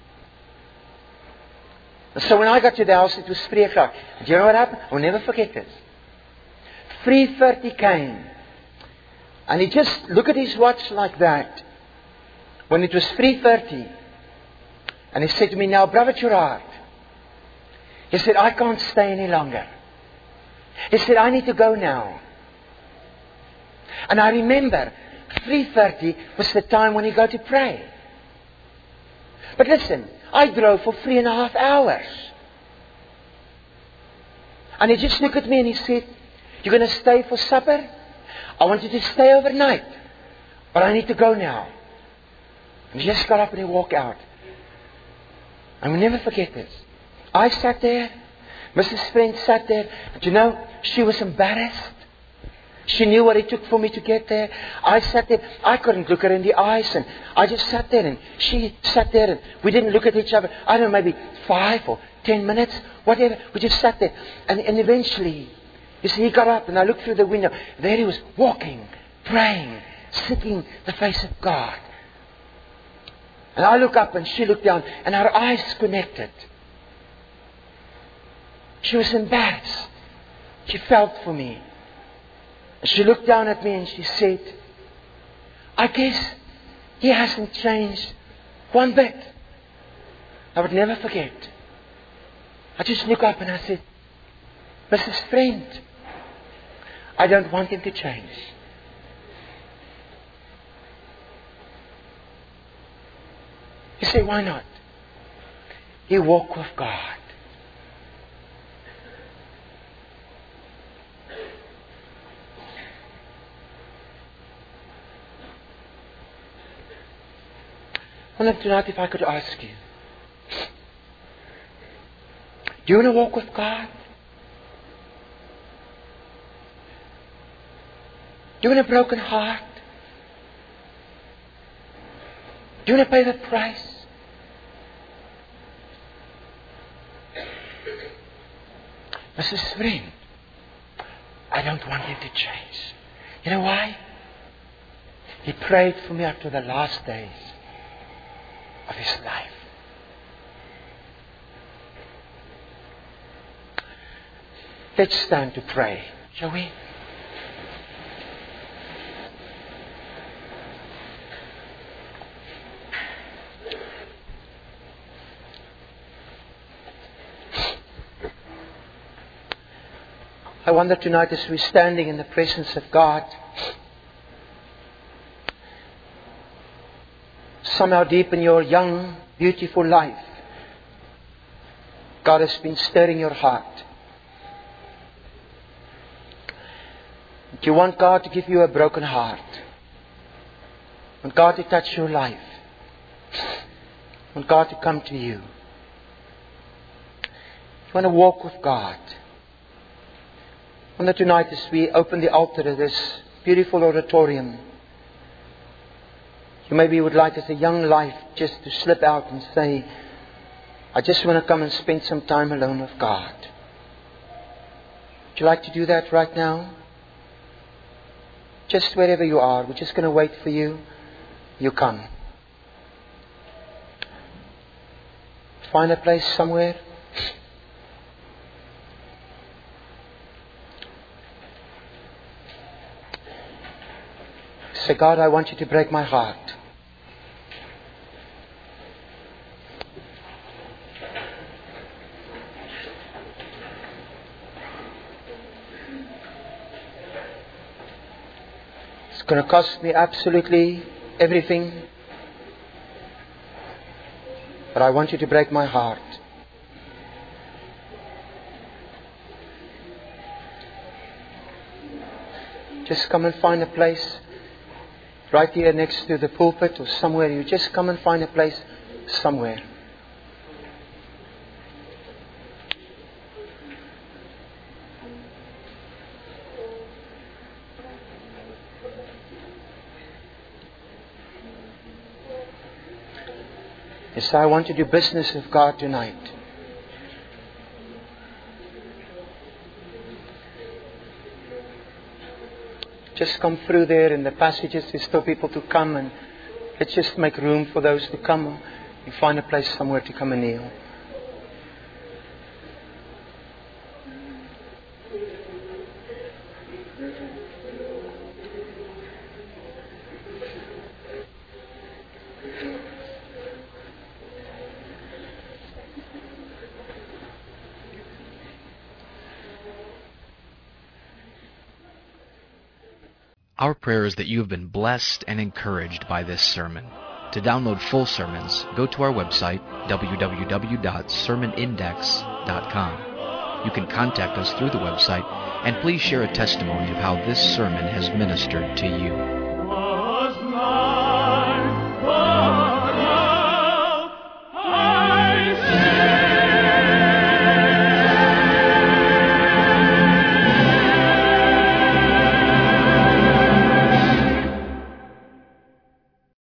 Speaker 5: So when I got to the house, it was three o'clock. Do you know what happened? I'll never forget this. three thirty came. And he just looked at his watch like that. When it was three thirty. And he said to me, now, Brother Gerard. He said, I can't stay any longer. He said, I need to go now. And I remember, three thirty was the time when he got to pray. But listen, I drove for three and a half hours. And he just looked at me and he said, you're going to stay for supper? I want you to stay overnight. But I need to go now. And he just got up and he walked out. And we'll never forget this. I sat there. Missus Friend sat there. But you know, she was embarrassed. She knew what it took for me to get there. I sat there. I couldn't look her in the eyes. And I just sat there. And she sat there. And we didn't look at each other. I don't know, maybe five or ten minutes. Whatever. We just sat there. And, and eventually, you see, he got up. And I looked through the window. There he was walking, praying, seeking the face of God. And I looked up and she looked down. And our eyes connected. She was embarrassed. She felt for me. She looked down at me and she said, I guess he hasn't changed one bit. I would never forget. I just looked up and I said, Missus Friend, I don't want him to change. You say, why not? He walked with God. I wonder tonight if I could ask you, do you want to walk with God? Do you want a broken heart? Do you want to pay the price? Missus Friend, I don't want him to change. You know why? He prayed for me up to the last days of his life. Let's stand to pray, shall we? I wonder tonight as we're standing in the presence of God, somehow deep in your young, beautiful life, God has been stirring your heart. Do you want God to give you a broken heart? Want God to touch your life? Want God to come to you? You want to walk with God? I wonder tonight as we open the altar of this beautiful auditorium, you maybe would like as a young life just to slip out and say, I just want to come and spend some time alone with God. Would you like to do that right now? Just wherever you are, we're just going to wait for you. You come. Find a place somewhere. Say, God, I want you to break my heart. It's going to cost me absolutely everything. But I want you to break my heart. Just come and find a place. Right here next to the pulpit or somewhere. You just come and find a place somewhere. Yes, I want to do business with God tonight. Just come through there in the passages. There's still people to come, and let's just make room for those to come. You find a place somewhere to come and kneel.
Speaker 1: Our prayer is that you have been blessed and encouraged by this sermon. To download full sermons, go to our website, w w w dot sermon index dot com. You can contact us through the website, and please share a testimony of how this sermon has ministered to you.